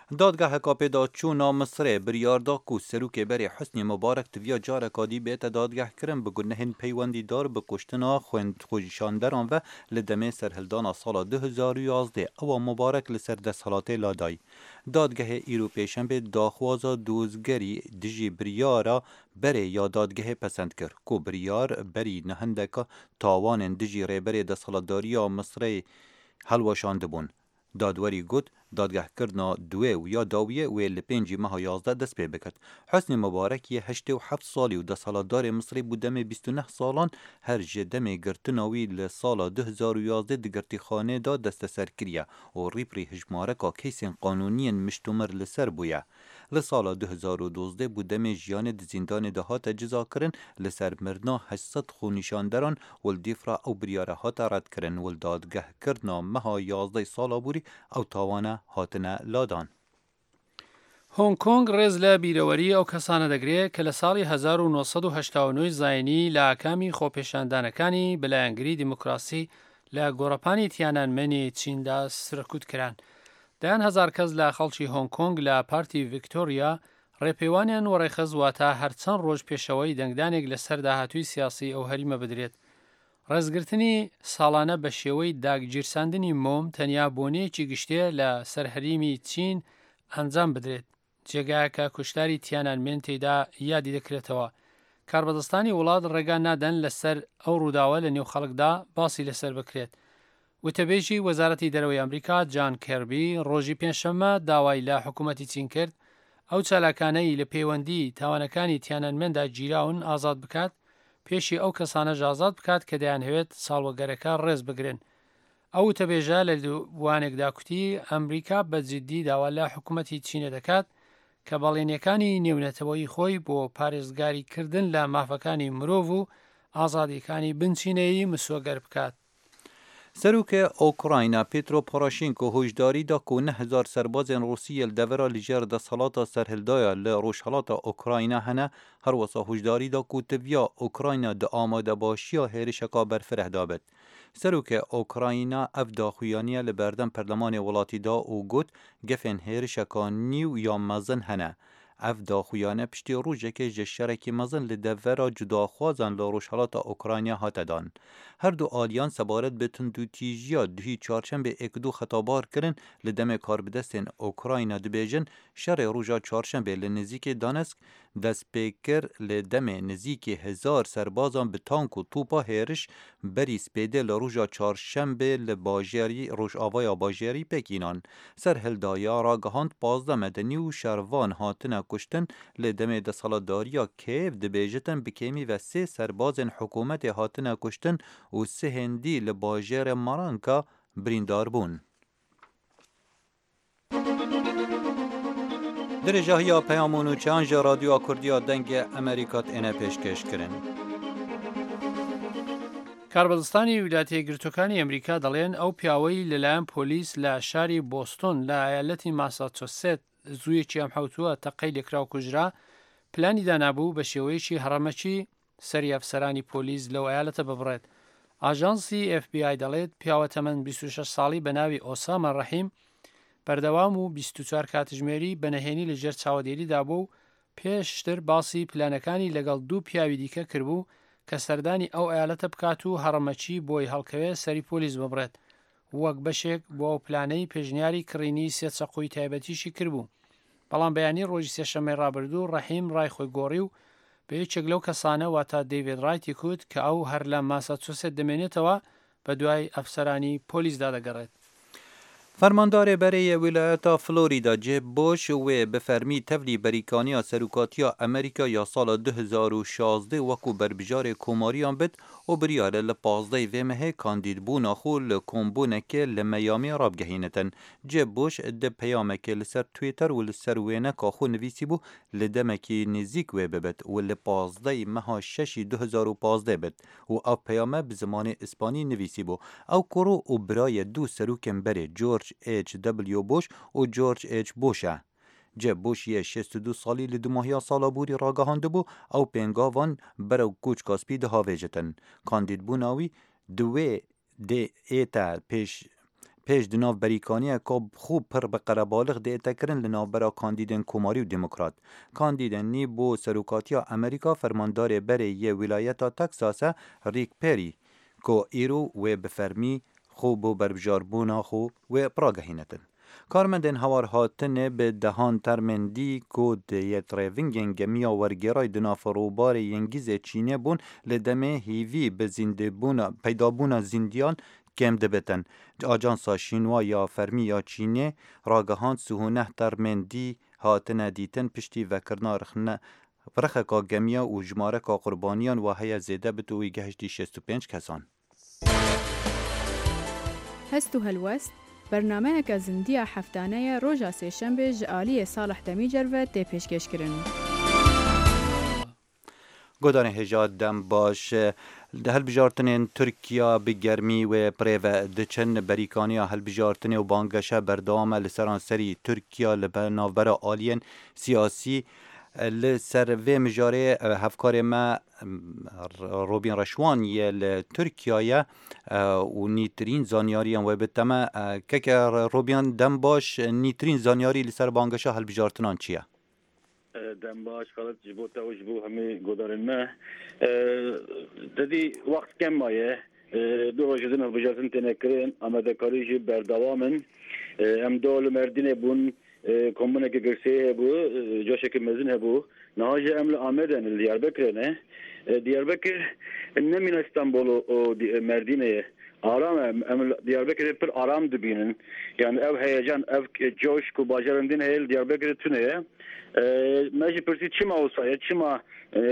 دادگاه کاپیدا چونا مصر بریاردا کو سروک بری حسنی مبارک تویا جار کادی بیت دادگاه کرن بگنهن پیوندی دار به کشتنا خوند خوشاندران و لدمه سرهلدان سال 2011 او مبارک لسر دستحالات لادای دادگاه ایرو پیشنبه داخوازا دوزگری دجی بریارا بری یا دادگاه پسند کرد کو بریار بری نهندکا تاوان دجی ریبری دستحالتداری مصر هلوشانده بون دادوری گوت دادگاه کردنا دوی و یا داویه و لپنجی ماه 11 دست پی بکرد حسنی مبارک یه 87 سالی و ده سالدار مصری بودم 29 سالان هر جدم گرتناوی لسال 2011 دگرتی خانه دا دست سر کریه و ریپری هجماره که کیسین قانونی مشتومر لسر بویه لسال 2012 بودم جیان زندان دهات جزا کرن لسر مرنا 800 خونیشاندران والدیفرا او بریاره هات رد کرن والدادگه کردنا مها 11 سالا بوری او تاوانه هاتنه لادان. هۆنگ کۆنگ ڕێز لە بیرەوەری ئەو کەسانە دەگرێت کە لە ساڵی 1989 زاینی لە ئاکامی خۆپێشاندانەکانی بەلایەنگری دیموکراسی لە گۆڕەپانی تیانانمێنی چیندا سرکوت کران. دایان هەزار کەس لە خەڵکی هۆنگ کۆنگ لە پارتی ڤیکتۆریا ڕێپەیوانیان وەڕێخەز واتە هەرچەند ڕۆژ پێشەوەی دەنگدانێک لەسەر داهاتووی سیاسی ئەو هەریمە بدرێت. ڕێزگرتنی ساڵانە بە شێوەی داگیرساندنی مۆم تەنیا بۆنەیەکی گشتێ لە سەرهەریمی چین ئەنجام بدرێت. جێگایەکە کوشتاری تیانانمێن تێدا یادی دەکرێتەوە. کاربەدەستانی وڵات ڕێگا نادەن لەسەر ئەو ڕووداوە لە نێو خەڵکدا باسی لەسەر بکرێت. وتەبێژی وەزارەتی دەرەوەی ئەمریکا جان کێربی ڕۆژی پێنجشەممە داوای لە حکوومەتی چین کرد ئەو چالاکانەی لە پەیوەندی تاوانەکانی تیانانمێندا گیراون ئازاد بکات پێشی ئەو کەسانە ئازاد بکات کە دەیانهوێت ساڵوەگەرەکە ڕێز بگرن. ئەو وتەبێژە لە دووانێکدا کوتی ئەمریکا بەجددی داوا لە حکوومەتی چینە دەکات کە بەڵێنیەکانی نێونەتەوەی خۆی بۆ پارێزگاریکردن لە مافەکانی مرۆڤ و ئازادیەکانی بنچینەیی مسووەگەر بکات. سروک اوکراینا پیترو پوراشینکو هوشداری دا که 9000 سربازین روسیه لدورا لجر دستحالات سرهلدایا لروشحالات اوکراینا هنه هر وصا هوشداری دا که تبیا اوکراینا دا آماده باشیا هیرشکا برفره دابد. سروک اوکراینا اف داخویانیه لبردن پرلمان ولاتی دا او گوت گفن هیرشکا نیو یا مزن هنه. اف داخویانه پشتی روژه که جشرکی مزن لدورا جداخوازن لروشحالات اوکراینیا هاتدان. هر دو آلیان سبارت به تندوتیجیا دهی چارشنبه اکدو خطابار کرن لدم کاربدستین اوکراینا دبیجن شر روژا چارشنبه لنزیک دانسک دست پیکر لدم نزیک 1000 سربازان به تانک و توپا هیرش بری سپیده لروژا چارشنبه لباجری روش آوای باجری پکینان. سر هلدایا راگهاند 15 مدنی و شروان هاتنه کشتن لدم دستحالتداریا کیف دبیجتن بکیمی و 3 سربازن حکومت هاتنه کشتن و 3 هندی لباجر مارانکا بریندار بون. در جاهیا پیامون و چانج رادیو کردیا دنگ امریکات اینه پیشکش کرن. کاربەدەستانی ویلایەتە یەکگرتووەکانی ئەمریکا دەڵێن ئەو پیاوەی لەلایەن پۆلیس لە شاری بۆستۆن لە ئایالەتی ماساچوسێت زوویەکی ئەم حوتووە تەقەی لێکرا و کوژرا پلانی دانابوو بە شێوەیەکی هەڕەمەکی سەری ئەفسەرانی پۆلیس لەو ئایالەتە ببڕێت. ئاژانسی FBI دەڵێت پیاوە تەمەن 26 ساڵی بە ناوی ئۆسامە ڕەحیم بەردەوام و 24 کاتژمێری بەنهێنی لەژێر چاوەدێریدا بوو و پێشتر باسی پلانەکانی لەگەڵ 2 پیاوی دیکە کردبوو کە سەردانی ئەو ئایالەتە بکات و هەڕەمەچی بۆی هەڵکەوێ سەری پۆلیس ببڕێت وەک بەشێک بۆ ئەو پلانەی پێشنیاری کڕینی 3 چەقۆی تایبەتیشی کردبوو. بەڵام بەیانی ڕۆژی سێشەممەی ڕابردوو ڕەحیم ڕای خۆی گۆڕی و بە یەکێک لەو کەسانە واتە دەیڤید ڕایتی کوت کە ئەو هەر لە ماساچوسێت دەمێنێتەوە بە دوای ئەفسەرانی پۆلیسدا دەگەڕێت. فرماندار برای ولایت فلوریدا جب بوش و بفرمی تولی بریکانیا سروکاتیا امریکا یا سال 2016 وکو بربجار کوماریان بد و بریار لپازده ومه کاندید بونا خو لکومبونک لمیامی رابگهینتن. جب بوش ده پیامک لسر تویتر و لسر وینه کاخو نویسی بو لدمکی نزیک و ببد و لپازده مها 6 2015 بد و او پیامه بزمان اسپانی نویسی بو او کرو و برای دو سروکن بری جورج H.W. بوش و جورج H. بوشه. جب بوش یه 62 سالی لدماهیا سالا بوری راگهانده بو او پنگاوان برو کوچ کاسپی ده هاویجتن. کاندید بوناوی دوی ده ایتا پیش دناو بریکانیه که خوب پر بقره بالغ دیتا کرن لناوبرا کاندیدن کوماری و دموکرات. کاندیدن نی بو سروکاتیا امریکا فرماندار بره یه ولایتا تکساسه ریک پری که ایرو و بفرمی خوب و بربجاربونا خوب و پراگهینتن. کارمندن هوار هاتن به دهان ترمندی کود یت ریونگن گمیا ورگرای دناف روبار ینگیز چینه بون لدمه هیوی به زنده بونا پیدا بونا زندیان کم دبتن. آجانسا شینوا یا فرمی یا چینه راگهان سهونه ترمندی هاتن دیتن پشتی وکرنا رخنه ورخکا گمیا و جمارکا قربانیان و هیا زیده بتوی گهشتی 65 کسان. هستو هلوست برنامه که زندیه هفتانه روژا سهشنبه جعالی صالح دمی جروه تی پیشکش کرن. گودان هجاد دم باش هل بجارتنین ترکیا بگرمی و پریو دچن بریکانیا هل بجارتنی و بانگشه بردام لسران سری ترکیا لبناور آلین سیاسی لسر و مجاره هفکار ما روبین رشوان یه ترکیای و نیترین زانیاری و بتما که روبین دم باش نیترین زانیاری لسر بانگشه هل بجارتنان چیه؟ دم باش خالد جبوتا و جبو همه گودارن ما دادی وقت کم مایه دو واجدن هل بجارتن تنکرین آمده کاریجی بردوامن ام دول مردین بون کمونه که گرسیه بو جاشه که مزن بو نهاجه امل آمدن دیاربکر نه دیاربکر نمین استانبول و مردینه آرام امل دیاربکر پر آرام دبینن yani ev heyecan ev coş ku bajarındın heyl Diyarbakır tüne mecbur persi çima olsa ya çima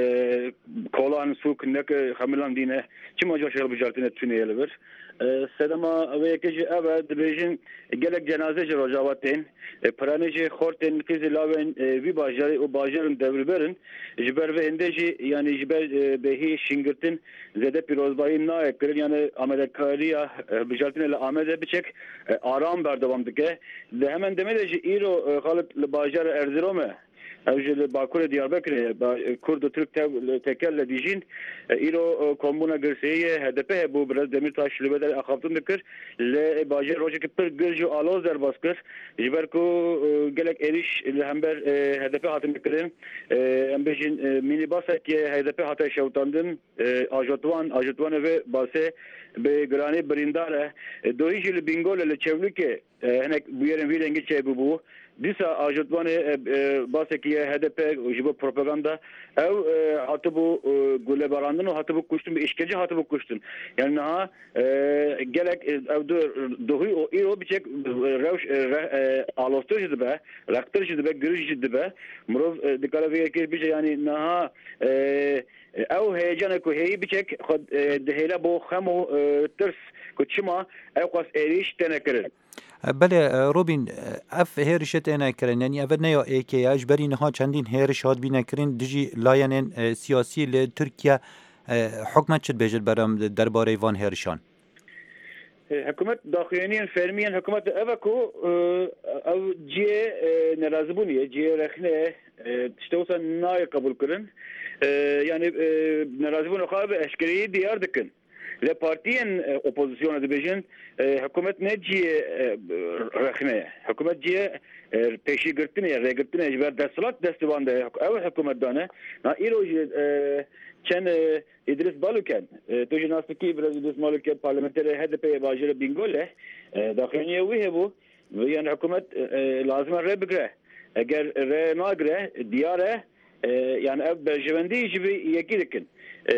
kolan suk ne ki hamilan dine çima coş heyl bajarındın tüne yelver sedama ve keci ev dibejin gelek cenaze rojavatın praneci horten kizi laven vi bajarı o bajarın devriberin jiber ve endeci yani jiber behi şingirtin zede pirozbayı na ekler yani Amerika'ya bajarındın ile Ahmet'e biçek aram berdevam dike de hemen demedeci iro Halit bajar Erzurum'e evjel Bakur Diyarbakır Kurd Türk tekerle dijin iro komuna gırsiye HDP bu biraz Demirtaş lübeder akabtın dikir le bajar roje ki per gırcı aloz der baskır jiberku gelek eriş hember HDP hatim dikirin embejin minibasa ki HDP hatay şevtandın ajotvan ve base به گرانی برینداره دویش لبینگول لچولکه هنگ بیارن ویلنگی چه ببو دیسا آجودوان باسکیه HDP جبو پروپاگاندا او حتی بو گله براندن و حتی بو کشتن به işkence حتی بو کشتن yani ha gelek دوهی o iro biçek revş alostırıcı be raktırıcı be gürücü be murov dikala ve ki biçek yani ha او هیجان کو هی بچک خود دهیلا بو خمو ترس کو چما او قاس ایریش تنکرن بله روبین اف هیرشت اینا کرن یعنی اول نیا ایکی اجبری نها چندین هیرش هاد بینه کرن دیجی لاینن سیاسی ل ترکیه حکمت چد بیجل برام درباره وان هیرشان حکومت داخلین فرمیان حکومت اوکو او جی نرازبونیه جی رخنه تشتوسا نای قبول کرن yani narazibun xabe eşkeriyi diyar dikin le partiyen opozisyona dibejin hükümet ne ciye rexne hükümet ciye peşi girtine regirtine jiber desalat destivanda ev hükümet dane na iroji çen İdris Baluken tujin asliki biraz İdris Baluken parlamenter HDP bajere bingole dakhiliye ve bu yani hükümet lazım rebgre eğer re nagre diyare yani ev berjevendi gibi yekidikin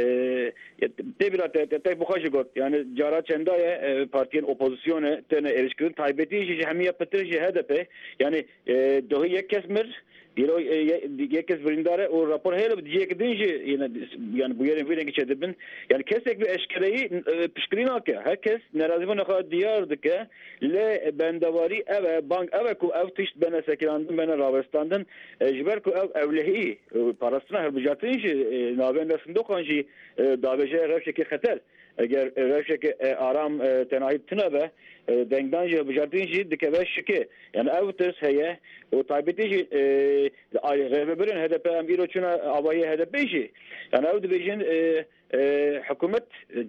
debirat tek bu kaşı got yani cara çendaye partiyen opozisyona tene erişkin taybeti işi hemiye petriji HDP yani dohi yek kesmir yekes brindare o rapor hele diyecek dinci yani bu yerin verin geçedibin yani kesek bir eşkereyi pişkirina ki herkes nerazivon kadar diyardı ki le bendavari ev bank ev ku ev tişt bana sekirandım bana Ravestan'dan jiber ku ev evlehi parasına herbijatın işi navendesin dokanji davece revşeki khater eğer revşeki aram tenahip tına be دنگدان جه بجارتین جی دکه شکه یعنی اوتس هیه و تایبتی جی رهبرین HDP ام ایرو چون آوایی HDP جی یعنی او دبیجن حکومت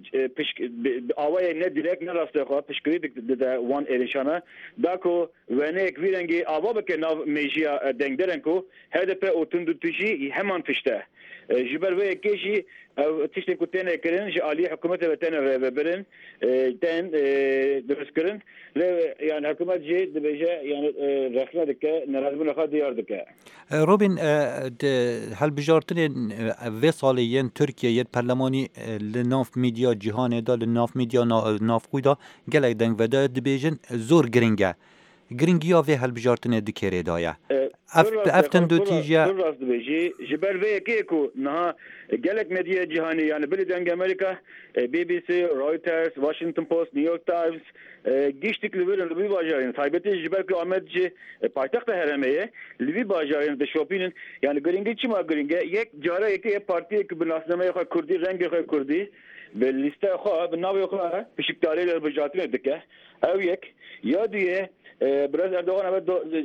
آوایی نه دیرک نه راسته خواه پشکری ده وان ایرشانه داکو ونه یک ویرنگی آوا بکه ناو میجیا دنگدرن کو HDP او تندوتجی همان فشته جبر وی کشی تشتی کتنه کرن جالی حکومت بتن رهبرین تن درست کرن يعني حكومة جي دبيجة يعني رخنا دكا نرازمون خا ديار دكا روبين هل بجارتن في صاليين تركيا برلماني لناف ميديا جهان دا لناف ميديا ناف قويدا قالك دنگ ودا دبيجن زور گرينگا گرينگيا في هل بجارتن دكيري دايا افتن دو تيجيا راس دبيجي جبر في كيكو نها قالك ميديا جهاني يعني بلي دنگ امريكا BBC رويترز واشنطن بوست نيويورك تايمز گیشتیک لبرن لبی باجارین سایبتی جبر که آمد جه پایتخت هرمه لبی باجارین دشوپینن یعنی گرینگی چی ما گرینگه یک جاره یکی پارتی که بناسنامه خو کردی رنگ خو کردی به لیست خو به ناو خو پشکتاری ل بجاتین دکه او یک یا دیه براز اردوغان بعد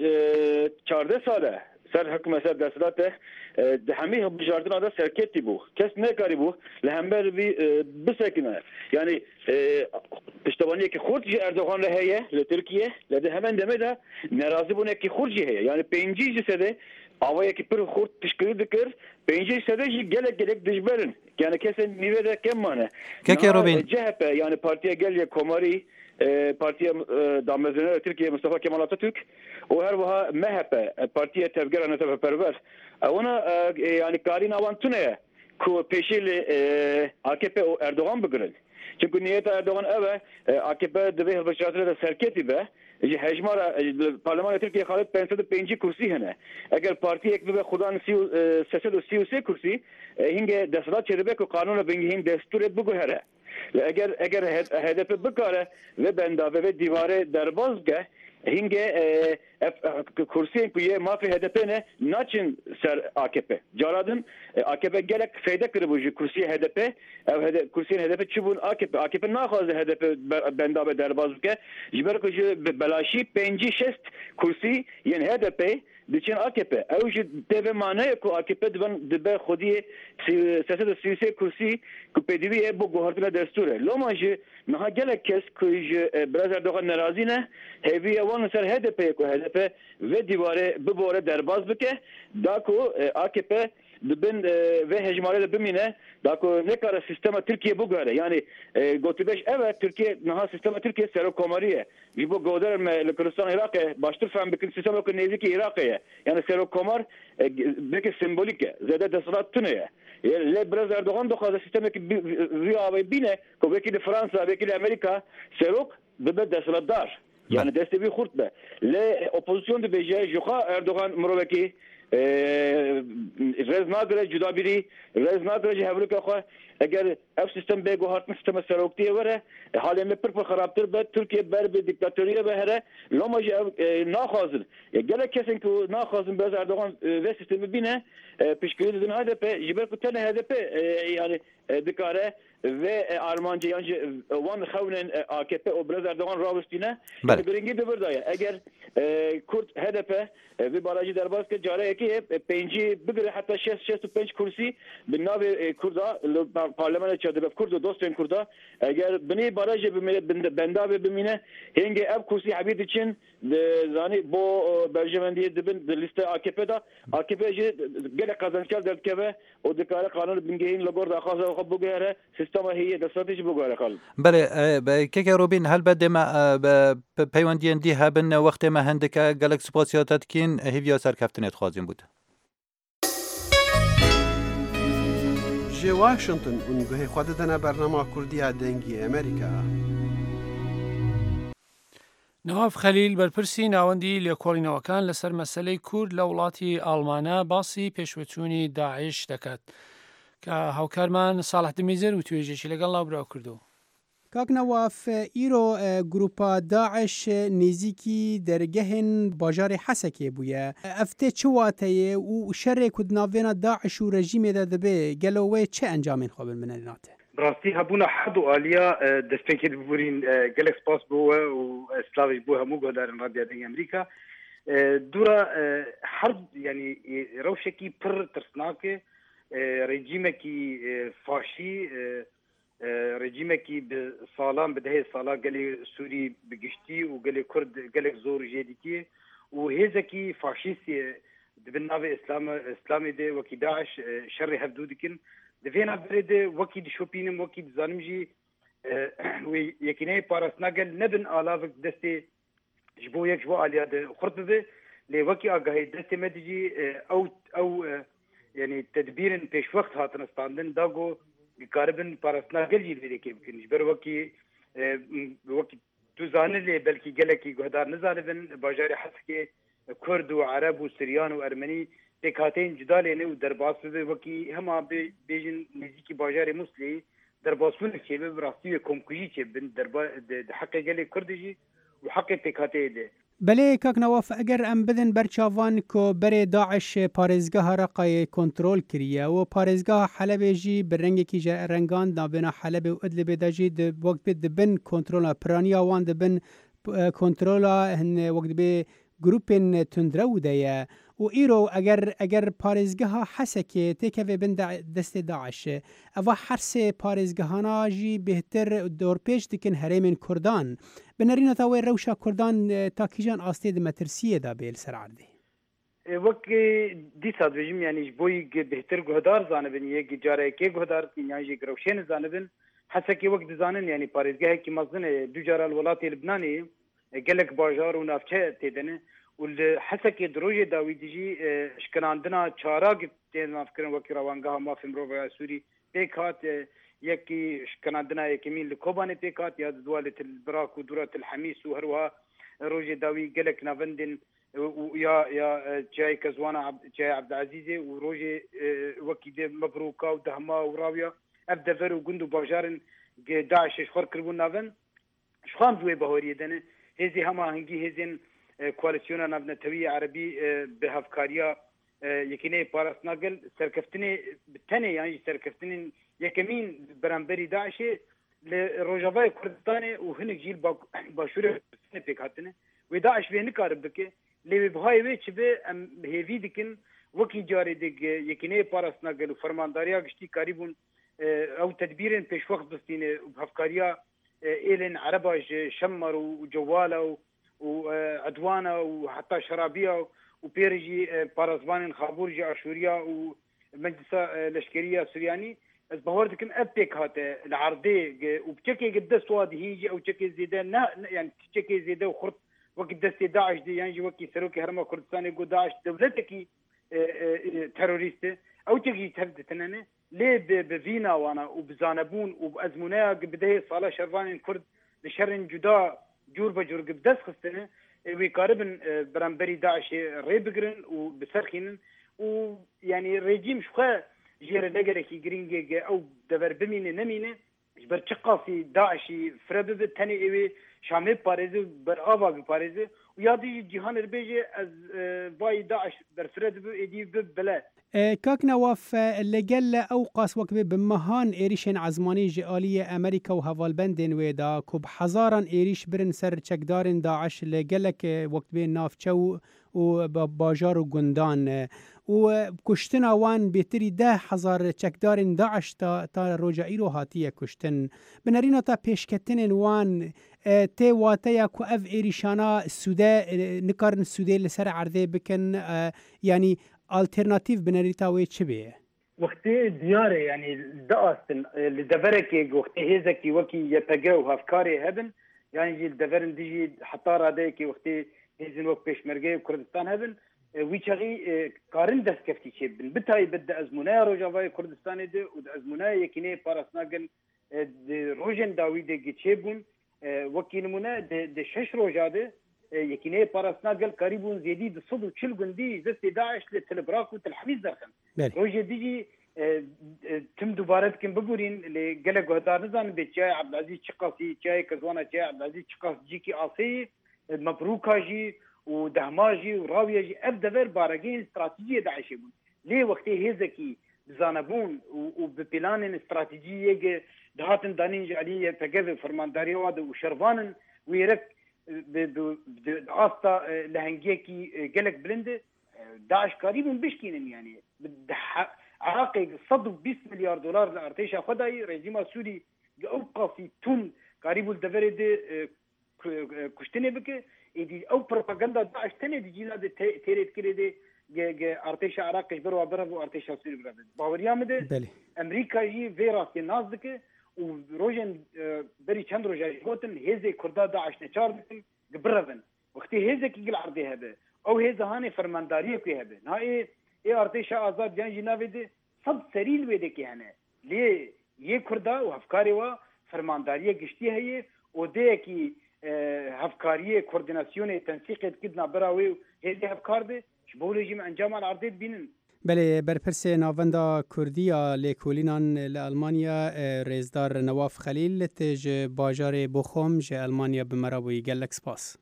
14 ساله سر حکم سر دستاته همه بجارتن آده سرکتی بو کس نکاری بو لهمبر بی بسکنه یعنی پشتوانی که خورجی اردوغان لهیه لترکیه لده همان دمه ده نرازی بونه که خورجی هیه یعنی پنجی جسده آوایی که پر خورد تشکری دکر پنجی جسده جی گلک دجبرن یعنی کسی نیوه ده کم مانه که روبین CHP yani partiye gel komari partiye damezene Türkiye Mustafa Kemal Atatürk o her vaha MHP partiye tevger anıta perver ona yani karin avantune ku peşili AKP Erdoğan bugün çünkü niyet Erdoğan eve AKP de ve başarılı da serketi be hecmara parlament Türkiye Halk Pensiyonu 5 kursi hene eğer parti ek ve xudan siyasi kursi hinge desrat çerbe ku kanuna bengihin destur bu göre eğer HDP bukare ve bendave ve divare derbazge hinge kursiyen kuye mafi HDP ne naçin ser AKP caradın AKP gelek feyde kırıbıcı kursiye HDP kursiyen HDP çubun AKP naxazı HDP bendave derbazge jiber kucu belaşi 5-6 kursi yani HDP diçin AKP evji deve mane ku AKP dibe xudi siyasete siyasi kursi ku pediviye bu gohartına desture lomajı naha gelek kes kuju biraz Erdoğan narazine heviye wan ser HDP ku HDP ve divare bu bore derbaz bike daku AKP dibin ve hecmare bimine daku ne kadar sistema Türkiye bu göre yani gotibeş evet Türkiye naha sistema Türkiye sero komariye bu goder me Kürdistan Irak'e baştır fem bikin sistema ku neziki Irak'e yani sero komar belki sembolik zede desrattune le biraz Erdoğan da kaza sistema ki riyave bine ko belki de Fransa belki de Amerika serok bibe desratdar yani destebi khurtbe le opozisyon de beje juha Erdoğan muroveki rez nagre juda biri rez nagre hevruka xo eğer ev sistem be gohartma sistema seroktiye vere halen per xarabtir be Türkiye ber bir diktatörüye be here lomaj naxazır gelek kesin ki naxazın bez Erdoğan ve sistemi bine pişkili din HDP jiber kutene HDP yani dikare ve Armancı yani van xavnen AKP o biraz Erdoğan ravistine birinci de buradaya eğer Kürt HDP ve barajı derbaz ke care ki penci bigre hatta 65 kursi binavi Kurda parlament çadır Kurda dostun Kurda eğer beni barajı benda ve bimine henge ev kursi habit için yani bu berjemendiye dibin liste AKP'da AKP'ci gele kazançlar derkeve o dikare kanun bingeyin logor da xaza bu göre sistema hiye de strateji bu göre kal بله که روبین هل بده ما پیوندین دی هبن وقت ما هندک گلک سپاسیاتت کین هیویا سرکفتنت خوازیم بود جه واشنطن اونگوه خود دنا برنامه کردی دنگی امریکا نواف خەلیل بەرپرسی ناوەندی لێکۆڵینەوەکان لەسەر مەسەلەی کورد لە وڵاتی ئاڵمانە باسی پێشوەچوونی داعش دەکات کە هاوکارمان ساڵح دمێزەر و توێژێکی لەگەڵ لاوبراو کردو. کاک نواف ایرو گروپا داعش نزیکی درگهن باجار حسکه بویه افته چه واتیه و شر کدناوینا داعش و رژیم داده به گلوه چه انجامین خواب المنالیناته؟ براستي هبونا حد وآليا دستنكي بورين جالكس باس بوا وسلافيش بوها موجو دار راديو دين أمريكا دورا حرب يعني روشكي بر ترسناكي رجيمكي فاشي رجيمكي بصالان بدهي صالا قالي سوري بقشتي وقالي كرد قالك زور جديدي وهذاكي فاشيستي بالنافي اسلامي دي وكي داعش شر هفدودكن دفينا بريد وكي دي شوبينم وكي دي زانمجي ويكيني باراسناقل نبن آلافك دستي جبو يك جبو آلياد خرطبه لي وكي آقاهي دستي مدجي او يعني تدبيرن پیش وقت هاتن استاندن داغو قاربن باراسناقل جيل بيدي كي بكن جبر وكي تو زانه لي بلكي قلكي قهدار نزانبن باجاري حسكي كرد وعرب وسريان وارمني تكاتين جدالين ودرباس وكي هما بيجن نزيكي باجاري مسلي درباسون كي براستي كومكوجي كي بن دربا حق قالي كردجي وحق تكاتي دي بله کاک نواف اگر ام بدن برچاوان کو بر داعش پارێزگاه رقای کنترل کریه و پارێزگاه حلب جی برنگ کی رنگان دابنا حلب و ادلب دجی د وقت بد بن کنترل پرانیا وان د بن کنترل هن وقت به گروپن تندرو دیه و ایرو اگر پارێزگاه حسکه تکه بن دست داعش اوا حرس پارێزگاهانا جی بهتر دور پیش دکن هرم کردان بنرينا تاوي روشا كردان تاكيجان آستيد مترسية دا بيل سرعردي وكي دي صاد بجم يعني جبوي بهتر قهدار زانبن يجي جاره كي قهدار يعني جي قروشين زانبن حتى كي وقت زانن يعني باريزگاه كي مزن دو جاره الولايات اللبناني قلك باجار ونافچه تيدنه والحتى كي دروجي داوي ديجي شكن عندنا چاراغ تينا فكرن وكي روانگاه ما في مروبا سوري بيكات يكي كان عندنا يكمين لكوباني بيكات يا دولة البراك ودورة الحميس وهروها روجي داوي قلك نافندن ويا جاي كزوانا جاي عبد العزيز وروجي وكي دي مبروكا ودهما وراويا ابدا فرو قندو باجارن داعش شخور كربون نافن شخام دوي بهوري دنه هزي هما هنجي هزين كواليسيونا نافنا توي عربي بهافكاريا يكيني باراس ناقل سركفتني بالتاني يعني سركفتني يكمين برانبري داعشي لروجافاي كردستاني وهنك جيل باشوري بيك هاتنه وداعش بيه نكارب بكي لي بهاي ويتش بي هيفي دكن وكي جاري دك يكيني باراس ناقل وفرمانداريا قشتي قريبون او تدبيرين پیش وقت بستين بهافكاريا إيلن عرباج شمر وجوالا وعدوانا وحتى شرابية وبيرجي بارزبان خابورجي عاشوريا ومجلسة لشكرية سورياني از بهوردكن ابيك هاته العرضي وبشكي قد سواد هيجي او شكي زيدان يعني شكي زيدا وخرط وقت دست داعش دي يعني وكي سروكي هرما كردستاني قو داعش دولتكي تيروريست او تجي تهدتنا ليه بفينا وانا وبزانبون وبازمونايا بدايه صاله شرفان كرد لشر جدا جور بجور قبدس خستنه ويقاربن برانبري داعش ريبقرن وبسرخين ويعني ريجيم شخا جير نجركي جرينج او دبر بمينه نمينه جبر تشقاسي داعشي فرد تاني ايوي شامي باريزي بر افا باريزي ويادي جهان البيجي از باي داعش بر فرد ايدي بلا كاك نواف لقل أوقاس وكبه بمهان إيريشن عزماني جئالية أمريكا وهفالبندن ويدا كوب حزارا إيريش برن سر چكدارن داعش لقلك وكبه نافچو وباجار وقندان وكشتنا وان بيتري 10,000 چكدارن داعش تا رجعيرو هاتية كشتن بنارينا تا پیشکتن وان تي واتيا كو اف إيريشانا السوداء نكارن السوداء لسر عرضي بكن يعني الترناتيف بنريتا وي تشبيه وقتي دياري يعني داستن اللي دفرك وقتي هزكي وكي يبقاو افكاري هبن يعني جي الدفرن ديجي حطار هذاكي وقتي هزن وقت بيشمركي كردستان هبن ويشغي قارن دس كفتي شبن بتاي بدا ازمنايا روجافاي كردستان دي وازمنايا يكيني باراسناغن روجن داويد جيتشيبون وكي نمونه د شش روجاده يكيني باراسناغل قريبون زيدي د 140 جندي دست داعش لتلبراك وتلحميز درخن روجه ديجي تم دوباره كم بقولين اللي قال قهدار نزان بتشاي عبد العزيز شقاسي شاي كزوانا شاي عبد العزيز شقاس جيكي آسي مبروكا جي ودهماجي وراويه جي ابدفر بارقين استراتيجيه داعش يبون ليه وقتي هزكي زانبون وببلان استراتيجيه دهاتن دانين جالي فجذ فرمانداري واد وشرفان ويرك بأستا لهنجيكي جلك بلند داعش قريب بشكين يعني عراقي صدق 20 مليار دولار لارتيشا خداي رجيم السوري اوقع في تون قريب الدفر دي كشتني بك ايدي او بروباغندا داعش تاني دي جيلا تيريت كده دي ارتيشا عراقي بروا برا ارتيشا سوري برا باوريا مده امريكا جي فيراس الناس دك وروجن بري چند روجا قوتن هيزي كردا داعش نچار بكن قبربن وقتي هيزي كي العرضي هذا او هيزا هاني فرمانداريه كي هذا هاي ارتيشا آزاد جان جنابه دي صد سريل ويدي كي هنا ليه ये खुर्दा वो हफकारी वा फरमानदारी गिश्ती है ये ओदे की हफकारी कोऑर्डिनेशन तंसीq कितना बरा हुए هذه हफकार दे شبول يجي انجام العرض بينن بله برپرس ناوندا کردیا لیکولینان لالمانیا رزدار نواف خلیل تج باجار بخوم ج المانیا بمرابوی گلک سپاس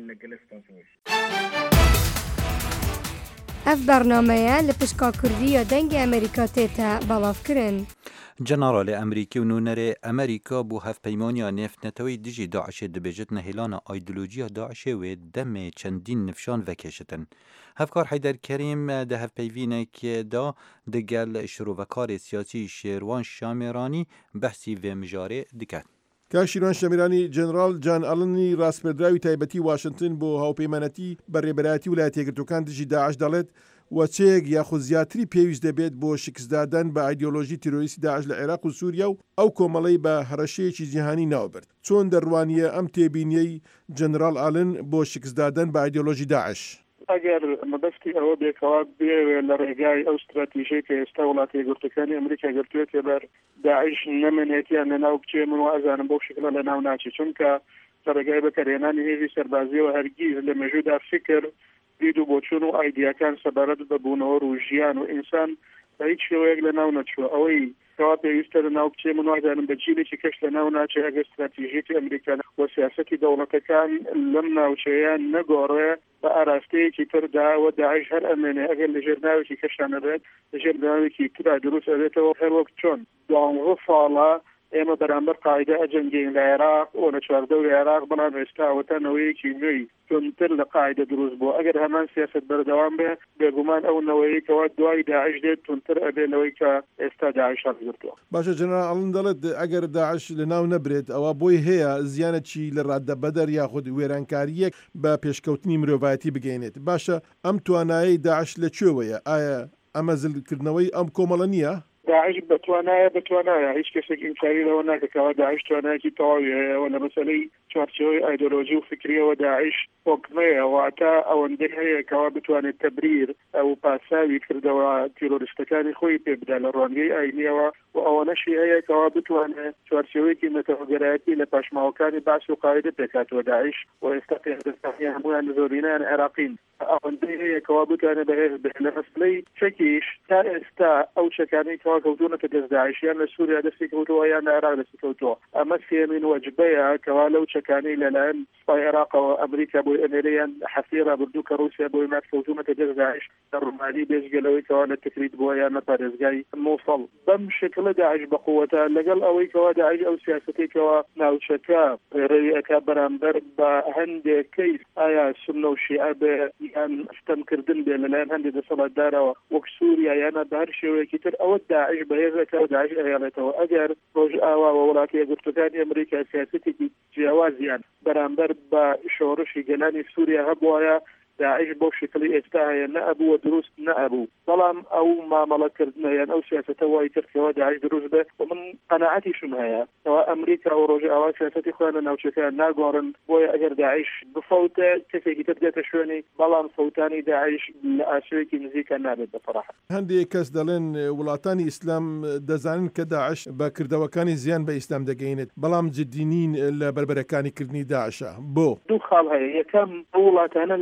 اف برنامه لپشکا کردیا دنگ امریکا تیتا بلاف کرن جنرال امریکی و نونر امریکا بو هف پیمانیا نفت نتوی دیجی داعش دبیجت نهیلان ایدولوژیا داعش و دم چندین نفشان وکشتن. هفکار حیدر کریم ده هف پیوینه که دا دگل شروعکار سیاسی شیروان شامیرانی بحثی و مجاره دکت. کاشیروان شامیرانی جنرال جان آلنی راسپردراوی تایبەتی واشنگتن بۆ هاوپەیمانەتی بەڕێبەرایەتی ویلایەتە یەکگرتووەکان دژی داعش دەڵێت وەچەیەک یاخود زیاتری پێویست دەبێت بۆ شکستدادان بە ئایدیۆلۆژی تیرۆریستی داعش لە عێراق و سووریا و ئەو کۆمەڵەی بە هەڕەشەیەکی جیهانی ناوبرد. چۆن دەڕوانیە ئەم تێبینیەی جنرال ئالن بۆ شکستدادان بە ئایدیۆلۆژی داعش؟ ئەگەر مەبەستی ئەوە بێکەوە بێوێ لە ڕێگای ئەو استراتیژیە کە ئێستا وڵاتی یەکگرتووەکانی ئەمریکا گرتوێتێ بەر داعش نەمێنێتیان لەناو بچێ من وازانم بەو شکلە لەناو ناچێت چونکە لە ڕێگای بەکارهێنانی هێزی سەربازیەوە هەرگیز لە مێژوودا فکر دید و بۆچوون و ئایدیاکان سەبارەت بە بوونەوە و ژیان و ئینسان بە هیچ شێوەیەک لەناو نەچووە ئەوەی کەوا پێویستە لەناو بچێ من وازانم بە جیلێکی کەش لەناو ناچێت ئەگەر استراتیژیەتی ئەمریکا و سیاسەتی دەوڵەتەکان لەم ناوچەیان نەگۆڕێ بە ئاراستەیەکی تردا و داعش هەر ئەمێنێ ئەگەر لەژێر ناوێکی کەشانە بێت لەژێر ناوێکی ترا دروست ئەبێتەوە هەر وەک چۆن 12 ساڵە ئێمە بەرامبەر قاعدە ئەجەنگین لە عێراق و لە چواردەوری عێراق بەڵام ئێستا وەتەنەوەیەکی نوێی تونتر لە قاعدە دروست بووە ئەگەر هەمان سیاست بەردەوام بێ بێگومان ئەو نەوەیەکەوە دوای داعش دێت تونتر ئەبێ لەوەی کە ئێستا داعش هەڵگرتووە. باشە جنرال ئەڵن دەڵێت ئەگەر داعش لەناو نەبرێت ئەوە بۆی هەیە زیانێکی لە ڕادەبەدەر یاخود وێرانکاریەک بە پێشکەوتنی مرۆڤایەتی بگەینێت. باشە ئەم توانایی داعش لەکوێوەیە؟ ئایا ئەمە زلکردنەوەی ئەم کۆمەڵە نییە؟ داعش بتوانایە هیچ کەسێک ئینکاری لەوە ناکەکەوە داعش توانایەکی تەواوی هەیەەوە لە مەسەلەی چوارچەوەی ئایدۆلۆژی و فکریەوە داعش حکمەیە واتە ئەوەندەی هەیە کەوا بتوانێت تەبریر ئەو پاساوی کردەوە تیرۆریستەکانی خۆی پێ بدا لە ڕوانگەی ئاینیەوە و ئەوەنەشی هەیە کەوا بتوانێت چوارچەوەیەکی مەتەوەگەرایەتی لە پاشماوەکانی باس و قاعدە پێکاتەوە داعش و ئێستا پێدەستانی هەمویان زۆرینیان عێراقین ئەوەندەی هەیە کەوا بتوانێت بەهێز بێت لە مەسلەی چەکیش تا ئێستا ئەو چەکانی کەوا کەوتونەتە دەست داعشیان لە سووریا دەستی کەوتووە یان لە عێراق دەستی کەوتووە ئەمە سێمین وەجبەیە کەوا لەو چەکانی لەلایەن سوپای عێراقەوە ئەمریکا بۆی ئەمێرەیان حەفیرا بردوو کە رووسیا بۆی مات کەوتونەتە دەست داعش لە ڕوومانی بێژگەلەوەی کەوا لە تکریت بووە یان لە پارێزگای مووسڵ بەم شکلە داعش بەقووەتە لەگەڵ ئەوەی کەوا داعش ئەو سیاسەتێکەوە ناوچەکە ڕێڕەوی ئەکا بەرامبەر بە هەندێک کەیس ئایا سونە و شیعە بێ یان ستەمکردن بێ لەلایەن هەندێک دەسەڵاتدارەوە وەک سووریا یانە بە هەر شێوەیەکی تر ئەوە داعش بەهێزەکە و داعش ئەهێڵێتەوە ئەگەر ڕۆژ ئاواوە وڵاتی یەکگرتووەکانی ئەمریکا سیاسەتێکی جیاوازیان بەرامبەر بە شۆڕشی گەلانی سووریا هەبووایە داعش بۆ شکلی ئێستا هەیە نەئەبووە دروست نەئەبوو بەڵام ئەو مامەڵەکردنە یان ئەو سیاسەتە وای کردکەوە داعش دروست بێت و من قەناعەتیشم هەیە ئەوە ئەمریکا و ڕۆژی ئاوا سیاسەتی خۆیان لە ناوچەکان ناگۆڕن بۆیە ئەگەر داعش بفەوتە کەسێکی تر دێتە شوێنی بەڵام فەوتانی داعش لە ئاسوویەکی نزیکە نابێت بەفەڕەح. هەندێک کەس دەڵێن وڵاتانی ئیسلام دەزانن کە داعش بە کردەوەکانی زیان بە ئیسلام دەگەینێت بەڵام جددی نین لە بەربەرەکانی کردنی داعشە بۆ دوو خاڵ هەیە یەکەم وڵاتانە لە لای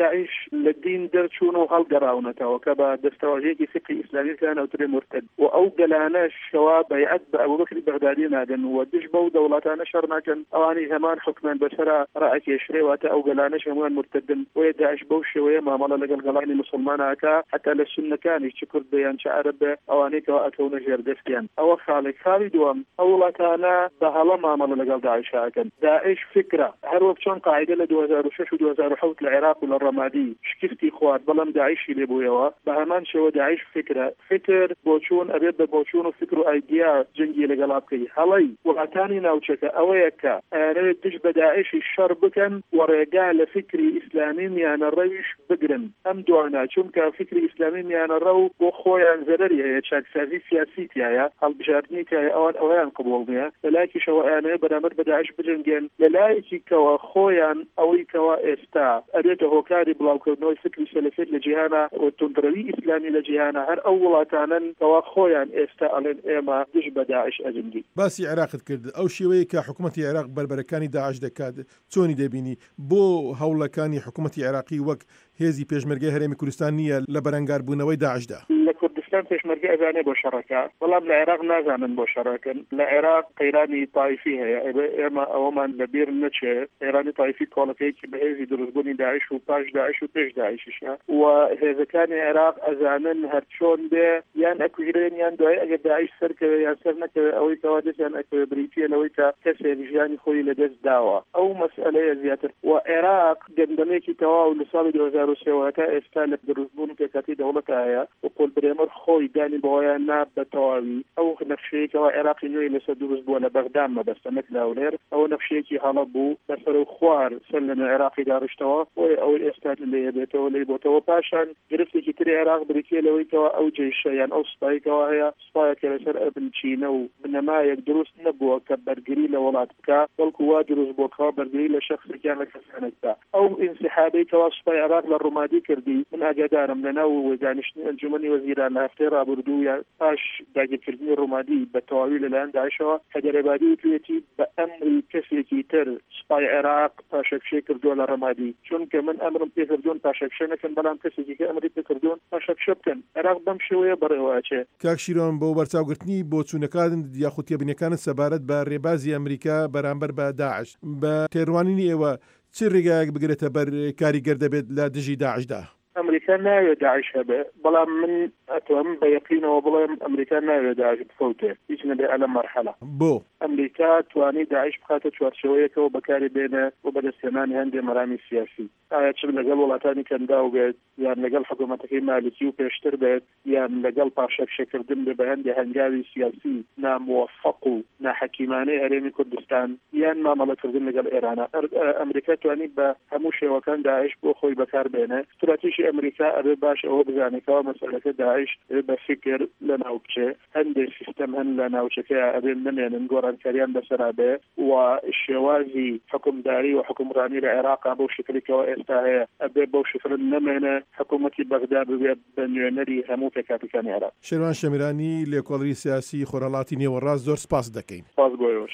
داعش للدين درچون و هەڵگەڕاونەتەوە کە بە دەستەواژەیەکی فقهی ئیسلامیەکان ئەوترێ مرتد و ئەو گەلانەش شەوا بەیعەت بە ئەبوبەکری بەغدادی ناگەن و دژ بەو دەوڵاتانە شەڕ ناکەن ئەوانی هەمان حکمان بەسەرا ڕائەکێشرێ واتە ئەو گەلانەش هەمووان مرتدن وەیە داعش بەو شێوەیە مامەڵە لەگەڵ گەڵانی مسلمانەکە حتا لە سونەکانی چ کورد بەیان چ عەرەب بێ ئەوانەی کەوا ئەکەونە ژێردەستیان ئەوە خاڵی دووەم ئەو وڵاتانە بە هەڵە مامەڵە لەگەڵ داعشاکەن داعش فکرە هەر وەک چۆن قاعدە لە 2006 و 2007 لە عێراق و لە ڕەمادی شکستی خوارد بەڵام داعشی لێبوویەوە بە هەمان شێوە داعش فکر بۆ چوون ئەبێت بە بۆ چوون و فکر و ئایدیا جنگی لەگەڵا بکەی هەڵەی وڵاتانی ناوچەکە ئەوەیە کە ئەرێت دژ بە داعشی شەڕ بکەن و ڕێگا لە فکری ئیسلامی میانە ڕەویش بگرن ئەم دوانە چونکە فکری ئیسلامی میانە ڕەو بۆ خۆیان زەرەری هەیە چاکسازی سیاسی تایە هەڵبژاردنی تایە ئەوان قبول نییە لەلایەکیشەوە ئەیانەیە بەرامبەر بە داعش بجنگێن لەلایەکی کەوە خۆیان ئەوەی کەوا ئێستا ئەبێتە هۆکاری بڵاوکردنەوەی فکری سەلەفیت لە جیهانە و توندڕەوی ئیسلامی لە جیهانە هەر ئەو وڵاتانن کەوا خۆیان ئێستا ئەڵێن ئێمە دژ بە داعش ئەجنگی باسی عێراقت کرد ئەو شێوەیە کە حکوومەتی عێراق بربەرەکانی داعش دەکات چۆنی دەبینی بۆ هەوڵەکانی حکوومەتی عێراقی وەک هێزی پێشمەرگەی هەرێمی کوردستان نییە لە بەرەنگاربوونەوەی داعشدا لە کوردستان پێشمەرگە ئەزانێ بۆ شەڕەکە بەڵام لە عێراق نازانن بۆ شەڕەکەن لە عێراق قەیرانی تایفی هەیە ئێمە ئەوەمان لەبیر نەچێ قەیرانی تایفی کۆڵەکەیەکی بە هێزی دروستبوونی داعش و پاش داعش و پێش داعشیشە و هێزەکانی عێراق ئەزانن هەر چۆن بێ یان ئەکوژرێن یان دوای ئەگەر داعش سەرکەوێ یان سەر نەکەوێ ئەوەی کەوا دەستیان ئەکەوێ بریتیە لەوەی کە کەسێک ژیانی خۆی لەدەست داوە ئەو مەسئلەیە زیاتر و عێراق گەندەمێکی تەواو لە ساڵی 2003 تا ئێستا لە دروستبوون پێکاتی دەوڵەتە هەیە و پۆل برێمەر خۆی دانی بەوەیان ناب بە تەواوی ئەو نەخشەیەکەوە عێراقی نوێی لەسەر دروست بووە لە بەغداد مەبەستە نەک لاولێر ئەوە نەخشەیەکی هەڵە بوو بەسەر و خوار سەر لە عێراقی داڕشتەوە ئەوەی ئێستا لێ بێتەوە لێ بۆتەوە پاشان گرفتێکی تری عێراق بریتیە لەوەیکەوە ئەو جێشە یان ئەو سوپایکەوە هەیە سوپایەکە لەسەر ئەبنچینە و بنەمایەک دروست نەبووە کە بەرگری لە وڵات بکە بەڵکو وا دروست بووکەوە بەرگری لە شەخصێکیان لە کەسانێکدا ئەو ئینسحابەیەکەوە سوپای عێراق لە ڕوومادی کردی من ئاگادارم لەناو دانیشتنی ئەنجومەنی وەزیران لە هەفتەی ڕابردوو یان پاش داگیرکردنی ڕوومادی بە تەواوی لەلایەن داعشەوە هەدەرەبادی وتوێتی بە ئەمری کەسێکی تر سوپای عێراق پاشەکشەی کردووە لە ڕەمادی چونکە من ئەمرم پێکردوون پاشەکشە نەکەن بەڵام کەسێکی کە ئەمری پێکردوون پاشەکشە بکەن عێراق بەم شێوەیە بەڕێوەچێ کاک شیرۆن بۆ بەرچاوگرتنی بۆ چوونەکان یاخود تێبینیەکانت سەبارەت بە ڕێبازی ئەمریکا بەرامبەر بە داعش بە تێڕوانینی ئێوە چ ڕێگایەک بگرێتە بەر کاریگەر دەبێت لە دژی داعشدا ئەمریکا ناوێت داعش هەبێ بەڵام من ئەتوانم بە یەقینەوە بڵێم ئەمریکا ناوێت داعش بفەوتێ هیچ نەبێ ئەلە مەرحەلە بۆ ئەمریکا توانی داعش بخاتە چوارچەوەیەکەوە بەکاری بێنە و بەدەستێنانی هەندێک مەرامی سیاسی ئایا چ لەگەڵ وڵاتانی کەندا و بێت یان لەگەڵ حکوومەتەکەی مالکی و پێشتر بێت یان لەگەڵ پاشەکشەکردن بە هەندێک هەنگاوی سیاسی ناموەفەق و ناحەکیمانەی هەرێمی کوردستان یان مامەڵەکردن لەگەڵ ئێرانە ئەمریکا توانی بە هەموو شێوەکان داعش بۆ خۆی بەکار بێنە استراتیژی ئەمریکا ئەبێ باش ئەوە بزانێتەوە مەسئلەکە داعش بە فکر لە ناو بچێ هەندێک سیستەم هەن لە ناوچەکەی ئەبێ بمێنن گۆڕانکاریان بەسەرا بێ و شێوازی حکومداری و حکومڕانی لە عێراقا بەو شکلێکەوە ئێستا هەیە ئەبێ بەو شکرن نەمێنە حکوومەتی بەغداد ببێت بە نوێنەری هەموو پێکاتەکانی عێراق شێروان شەمیرانی لێکۆڵەری سیاسی خۆرهەڵاتی نێوەڕاست زۆر سپاس دەکەین سپاس بۆیەوەش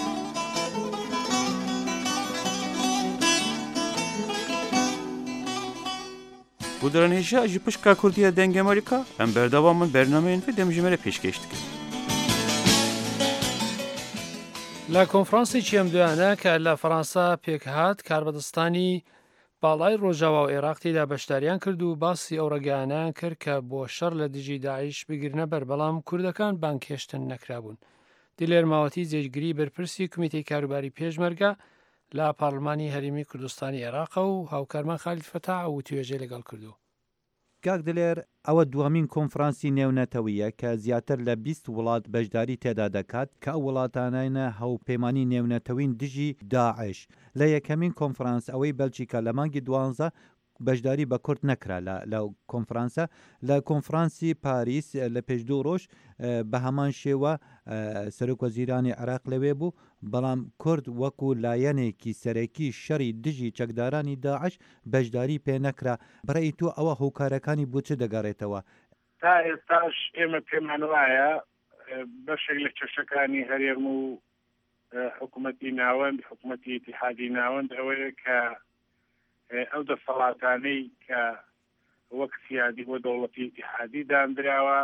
Bu dönemde ji pişka Kurdiya deng Amerika em berdewamın bernameyên ve demjimere pêşkêş dikin. لە کۆنفرانسێکی ئەم دویانە کە لە فەڕەنسا پێکهات کاربەدەستانی باڵای ڕۆژاوا و عێراق تێدا بەشداریان کرد و باسی ئەو ڕێگەیانیان کرد کە بۆ شەڕ لە دژی داعش بگرنە بەر بەڵام کوردەکان بانکێشتن نەکرابوون. دیلێر ماوەتی جێژگری بەرپرسی کومیتەی کاروباری پێشمەرگە لە پاڕلمانی هەرێمی کوردستانی عێراق و هاوکارمان خالید فەتاح و توێژێ لەگەڵ کردو. کاک دلێر ئەوە دوامین کۆنفرانسی نێونەتەویە کە زیاتر لە 20 وڵات بەشداری تێدا دەکات کە ئەو وڵاتانەیە هەوپەیمانی نێونەتەوین دژی داعش لە یەکەمین کۆنفرانس ئەوەی بەلجیکا لە مانگی 12 بەشداری بە کورد نەکرا لە کۆنفرانسە لە کۆنفرانسی پاریس لە پێش 2 ڕۆژ بە هەمان شێوە سەرۆکوەزیرانی عێراق لەوێ بوو بەڵام کورد وەکو لایەنێکی سەرەکی شەڕی دژی چەکدارانی داعش بەشداری پێ نەکرا بەڕێی تۆ ئەوە هۆکارەکانی بۆ چ دەگەڕێتەوە تا ئێستاش ئێمە پێمان وایە بەشێک لە کێشەکانی هەرێم و حکوومەتی ناوەند حکوومەتی ئیتیحادی ناوەند ئەوەیە کە ئەو دەسەڵاتانەی کە وەک سیادی بۆ دەوڵەتی ئیتیحادی دانراوە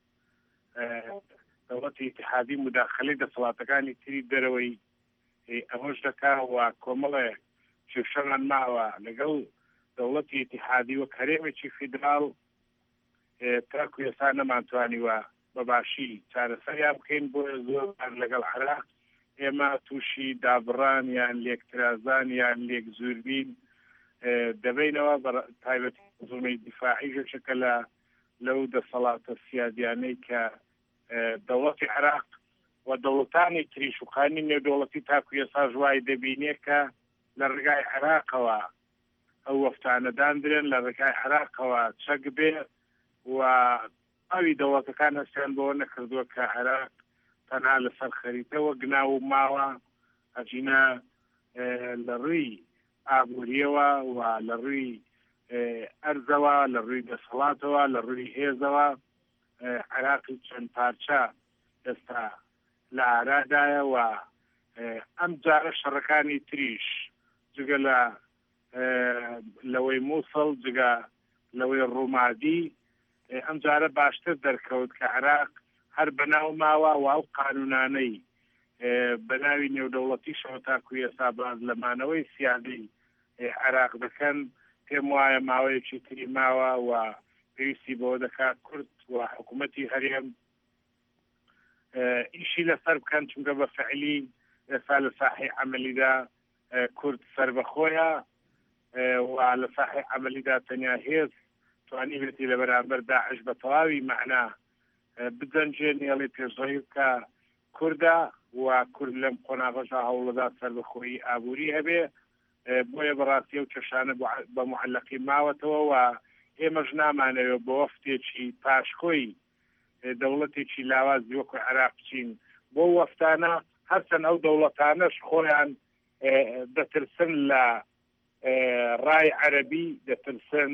دەوڵەتی ئیتیحادی مداخلەی دەسەڵاتەکانی تری دەرەوەی ئەوەش دەکا و کۆمەڵێ کێشەمان ماوە لەگەڵ دەوڵەتی ئیتیحادی وەک هەرێمێکی فیدراڵ تاکو ئێستا نەمانتوانیوە بەباشی چارەسەریان بکەین بۆ زۆر لەگەڵ عێراق ئێمە تووشی دابڕان یان لێکترازان یان لێک زوربین دەبینەوە تایبەتی زۆنەی دیفاعی ژەکە لەو دەسەڵاتە سیادیانەی کە دەوڵەتی عێراق و دەوڵەتانی تریشوخانی نێودەوڵەتی تاکو ئێستا ژوای دەبینێ کە لە ڕێگای عێراقەوە ئەو وەفتانەدان درێن لە ڕێگای عێراقەوە چەک بێ و ئەوی دەوڵەتەکان هەستیان بەوە نەکردووە کە عێراق تەنها لەسەر خەریتەوە گنا و ماوە ئەجینە لە ڕووی ئابوووریەوە و لە ڕووی ئەرزەوە لە ڕووی دەسەڵاتەوە لە ڕووی هێزەوە عێراقی چەند پارچە ئێستا لە ئارادایە و ئەم جارە شەڕەکانی تریش جگە لەوەی مووسڵ جگە لەوەی ڕوومادی ئەم جارە باشتر دەرکەوت کە عێراق هەر بەناو ماوە و ئەو قانونانەی بەناوی نێودەوڵەتی شەوە تاکو ئێستا باز لەمانەوەی سیادی عێراق دەکەن پێم وایە ماوەیەکی تری ماوە و پێویستی بەوە دەکات کورد و حکوومەتی هەرێم ئیشی لەسەر بکەن چونکە بە فعلی ئێستا لە ساحی عەمەلیدا کورد سەربەخۆیە و لە ساحی عەمەلیدا تەنیا هێز توانی بێتی لە بەرامبەر داعش بە تەواوی مەعنا بجەنجێ نێڵی پێشڕەوی بکە کوردە و کورد لەم قۆناغەشە هەوڵەدا سەربەخۆیی ئابووری هەبێ بۆیە بەڕاستی و کێشانە بە معلقی ماوەتەوە و ئێمەش نامانەوێت بە وەفتێکی پاشخۆی دەوڵەتێکی لاوازی وەکو عێراق بچین بۆ وەفتانە هەرچەند ئەو دەوڵەتانەش خۆیان دەترسن لە ڕای عەرەبی دەترسن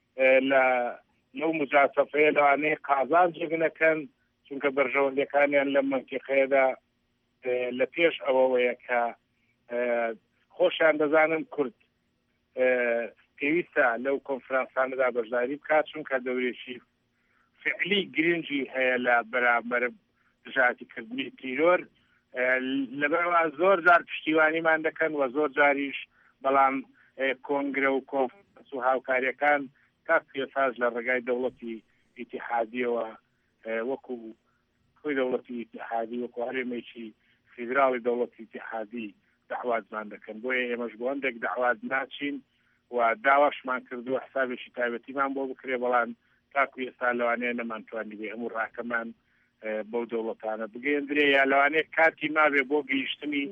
لەو مجاسەفەیە لەوانەیە قازان جێگنەکەن چونکە بەرژەوەندەکانیان لە مەنتیقەیەدا لە پێش ئەوەیە کە خۆشیان دەزانن کورد پێویستە لەو کۆنفرانسانەدا بەشداری بکات چونکە دەورێکی فعلی گرنگی هەیە لە بەرامبەر دژاتیکردنی تیرۆر لەبەرەوە زۆر جار پشتیوانیمان دەکەن و زۆر جاریش بەڵام کۆنگرە و کۆنفرانس و هاوکاریەکان کاک پێساز لە ڕێگای دەوڵەتی ئیتیحادیەوە وەکو خۆی دەوڵەتی ئیتیحادی وەکو هەرێمێکی فیدراڵی دەوڵەتی ئیتیحادی دەعواتمان دەکەن بۆیە ئێمەش بۆ هەندێک دەعوات ناچین و داواشمان کردو حسابێکی تایبەتیمان بۆ بکرێ بەڵام تاکو ئێستا لەوانەیە نەمانتوانی بێ هەموو ڕاکەمان بەو دەوڵەتانە بگەێنرێ یا لەوانەیە کاتی مابێ بۆ گەیشتنی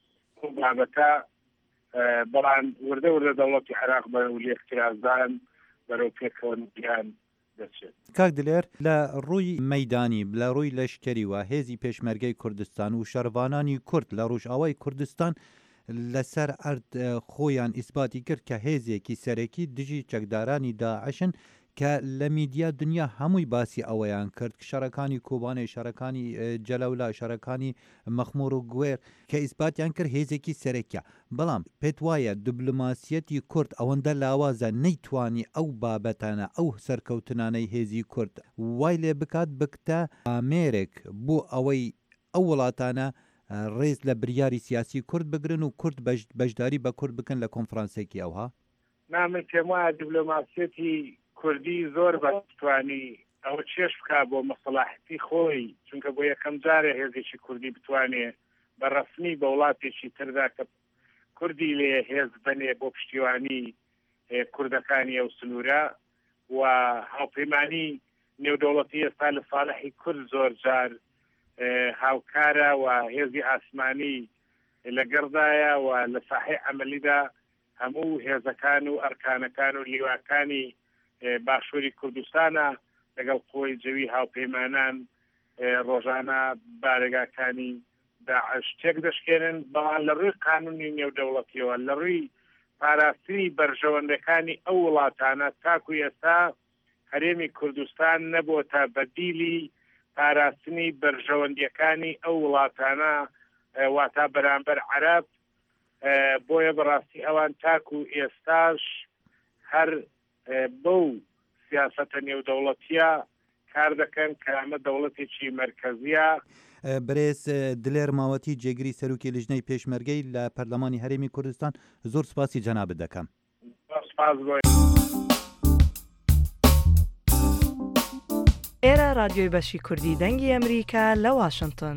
بابەتە بەڵام وردە وردە دەوڵەتی عێراق بەرەو لێکترازان بەرەو پێکەوەندیان دەچێت. کاک دلێر لە ڕووی مەیدانی لە ڕووی لەشکری و هێزی پێشمەرگەی کوردستان و شەروانانی کورد لە ڕۆژئاوای کوردستان لەسەر ئەرد خۆیان ئیسباتی کرد کە هێزێکی سەرەکی دژی چەکدارانی داعشن کە لە میدیا دنیا هەمووی باسی ئەوەیان کرد شەڕەکانی کۆبانێ شەڕەکانی جەلەولا شەڕەکانی مەخموور و گوێر کە ئیسباتیان کرد هێزێکی سەرەکیە بەڵام پێت وایە دیبلۆماسیەتی کورد ئەوەندە لاوازە نەیتوانی ئەو بابەتانە ئەو سەرکەوتنانەی هێزی کورد وای لێ بکات بکتە ئامێرێک بۆ ئەوەی ئەو وڵاتانە ڕێز لە بریاری سیاسی کورد بگرن و کورد بەشداری بە کورد بکەن لە کۆنفرانسێکی ئەوها نامن پێم وایە دیبلۆماسیەتی کوردی زۆر بەتوانی ئەوە چێش بکا بۆ مەسڵاحەتی خۆی چونکە بۆ یەکەم جارە هێزێکی کوردی بتوانێ بە ڕەسمی بە وڵاتێکی تردا کە کوردی لێ هێز بنێ بۆ پشتیوانی کوردەکانی ئەو سنوورە و هاوپەیمانی نێودەوڵەتی ئێستا لە ساڵحی کورد زۆر جار هاوکارە و هێزی ئاسمانی لەگەڕدایە و لە ساحی عەمەلیدا هەموو هێزەکان و ئەرکانەکان و لیواکانی باشووری کوردستانە لەگەڵ قۆی جەوی هاوپەیمانان ڕۆژانە بارێگاکانی داعش تێک دەشکێنن بەڵام لە ڕووی قانونی نێودەوڵەتیەوە لە ڕووی پاراستنی بەرژەوەندەکانی ئەو وڵاتانە تاکو ئێستا هەرێمی کوردستان نەبووە تا بەدیلی پاراستنی بەرژەوەندیەکانی ئەو وڵاتانە واتا بەرامبەر عەرەب بۆیە بەڕاستی ئەوان تاکو ئێستاش هەر بەو سیاسەتە نێودەوڵەتیە کار دەکەن کە ئەمە دەوڵەتێکی مرکزیە. برێز دلێر ماوەتی جێگری سەرروکی لیژنەی پێشمەرگەی لە پەرلەمانی هەرێمی کوردستان زۆر سپاسی جەنابەت دەکەم. ئێرە رادیۆی بەشی کوردی دەنگی ئەمریکا لە واشنگتن.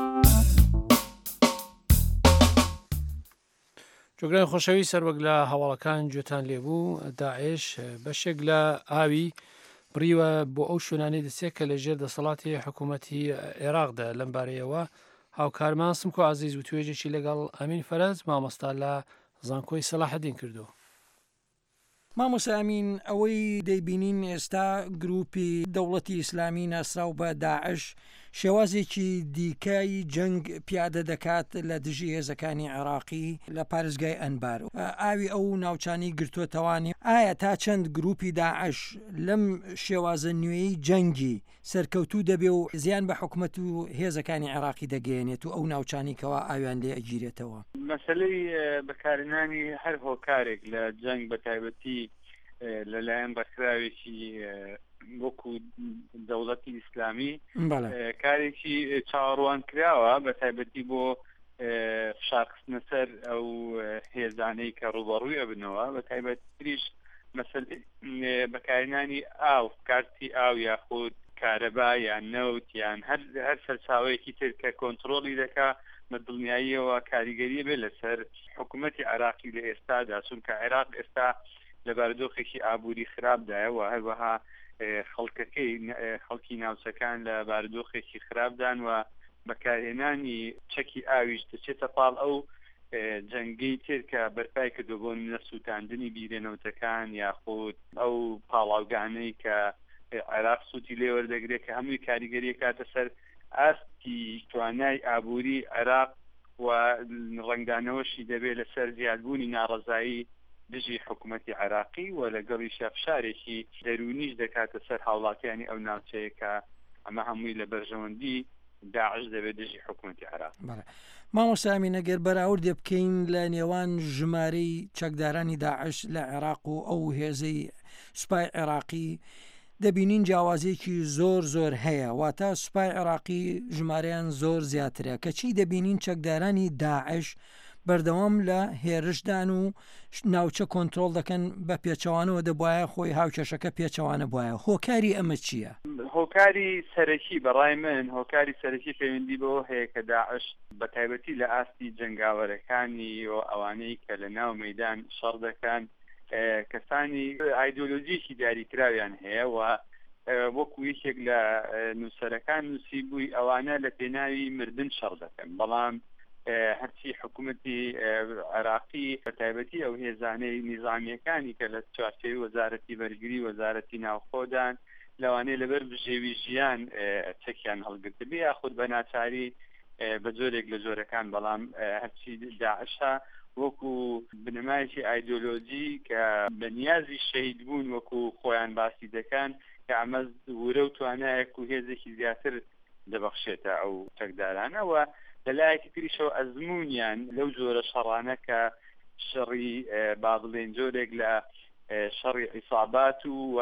جۆگران خۆشەوی سەروەک لە هەواڵەکان گوێتان لێبوو، داعش بەشێک لە ئاوی بڕیوە بۆ ئەو شوێنانەی دەسێت کە لەژێر دەسەڵاتی حکوومەتی عێراقدا لەم بارەیەوە هاوکارمان سمکۆ عەزیز و توێژێکی لەگەڵ ئەمین فەرەز مامۆستا لە زانکۆی سەلاحەدین کردو. مامۆستا ئەمین، ئەوەی دەیبینین ئێستا گروپی دەوڵەتی ئیسلامی ناسراو بە داعش شێوازێکی دیکای جەنگ پیادە دەکات لە دژی هێزەکانی عێراقی لە پارێزگای ئەنبار. ئاوی ئەو ناوچانی گرتووەتەوانی ئایا تا چەند گروپی داعش لەم شێوازە نوێی جەنگی سەرکەوتوو دەبێ و زیان بە حکوومەت و هێزەکانی عێراقی دەگەێنێت و ئەو ناوچانی کەوا ئاویان لێ ئەگیرێتەوە؟ مەسەلەی بەکارهێنانی هەر هۆکارێک لە جەنگ بە تایبەتی لەلایەن بەکراوێکی وەکو دەوڵەتی ئیسلامی کارێکی چاوەڕوان کراوە بە تایبەتی بۆ فشارخستنە سەر ئەو هێزانەی کە ڕوبەڕوویە بنەوە بە تایبەتریش مەسەلەی بەکارهێنانی ئاو کارتی ئاو یاخود کارەبا یان نەوت یان هەر سەرچاوەیەکی تر کە کۆنتڕۆڵی دەکا بە دڵنیاییەوە کاریگەری بێ لەسەر حکوومەتی عێراقی لە ئێستادا، چونکە عێراق ئێستا لە بارودۆخێکی ئابووری خراپدایەوە هەروەها خەڵکی ناوچەکان لە بارودۆخێکی خراپدان و بەکارهێنانی چەکی ئاویش دەچێتە پاڵ ئەو جەنگەی تر کە بەرپای کردو بۆ نەسووتاندنی بیرێنەوتەکان یاخود ئەو پاڵاوگانەی کە عێراق سووتی لێ وەردەگرێت کە هەمووی کاریگەری کاتە سەر ئاستی توانای ئابووری عێراق و ڕنگدانەوەشی دەبێت لەسەر زیادبوونی ناڕەزایی دژی حکوومەتی عێراقی و لەگەڵی شەفشارێکی دەرونیش دەکاتە سەر هاوڵاتیانی ئەو ناوچەیە کە ئەمە هەمووی لە بەرژەوەندی داعش دەبێت دژی حکوومەتی عێراق. مامۆستا ئەمین، ئەگەر بەراوردێ بکەین لە نێوان ژمارەی چەکدارانی داعش لە عێراق و ئەو هێزەی سوپای عێراقی دەبینین جیاوازێکی زۆر هەیە، واتە سوپای عێراقی ژمارەیان زۆر زیاترە، کەچی دەبینین چەکدارانی داعش بەردەوام لە هێرشدان و ناوچە کۆنتڕۆڵ دەکەن بە پێچەوانەوە دەبواە خۆی هاوکێشەکە پێچەوانە بواە. هۆکاری ئەمە چییە؟ هۆکاری سەرەکی بەڕای من هۆکاری سەرەکی پەیوەندی بۆ هەیە کە داعش بە تایبەتی لە ئاستی جەنگاوەرەکانی و ئەوانەی کە لە ناو مەیدان شەڕ دەکەن کەسانی ئایدۆلۆژیەکی دیاریکراویان هەیە و وەکو یەکێک لە نووسەرەکان نووسی بووی ئەوانە لە پێناوی مردن شەڕ دەکەن، بەڵام هەرچی حکوومەتی عێراقی بە تایبەتی ئەو هێزانەی نیزامیەکانی کە لە چوارچێوی وەزارەتی بەرگری وەزارەتی ناوخۆدان لەوانەیە لەبەر بژێوی ژیان چەکیان هەڵگرت بێ یاخود بە ناچاری بە جۆرێک لە جۆرەکان، بەڵام هەرچی داعشە وەکو بنەمایەکی ئایدۆلۆجی کە بە نیازی شەهید بوون وەکو خۆیان باسی دەکەن کە ئەمە ورە و توانایەک و هێزێکی زیاتر دەبەخشێتە ئەو چەکدارانەوە. لەلایەکی تریشەوە ئەزمونیان لەو جۆرە شەڕانە کە شەڕی با بڵێن جۆرێک لە شەڕی عیسابات و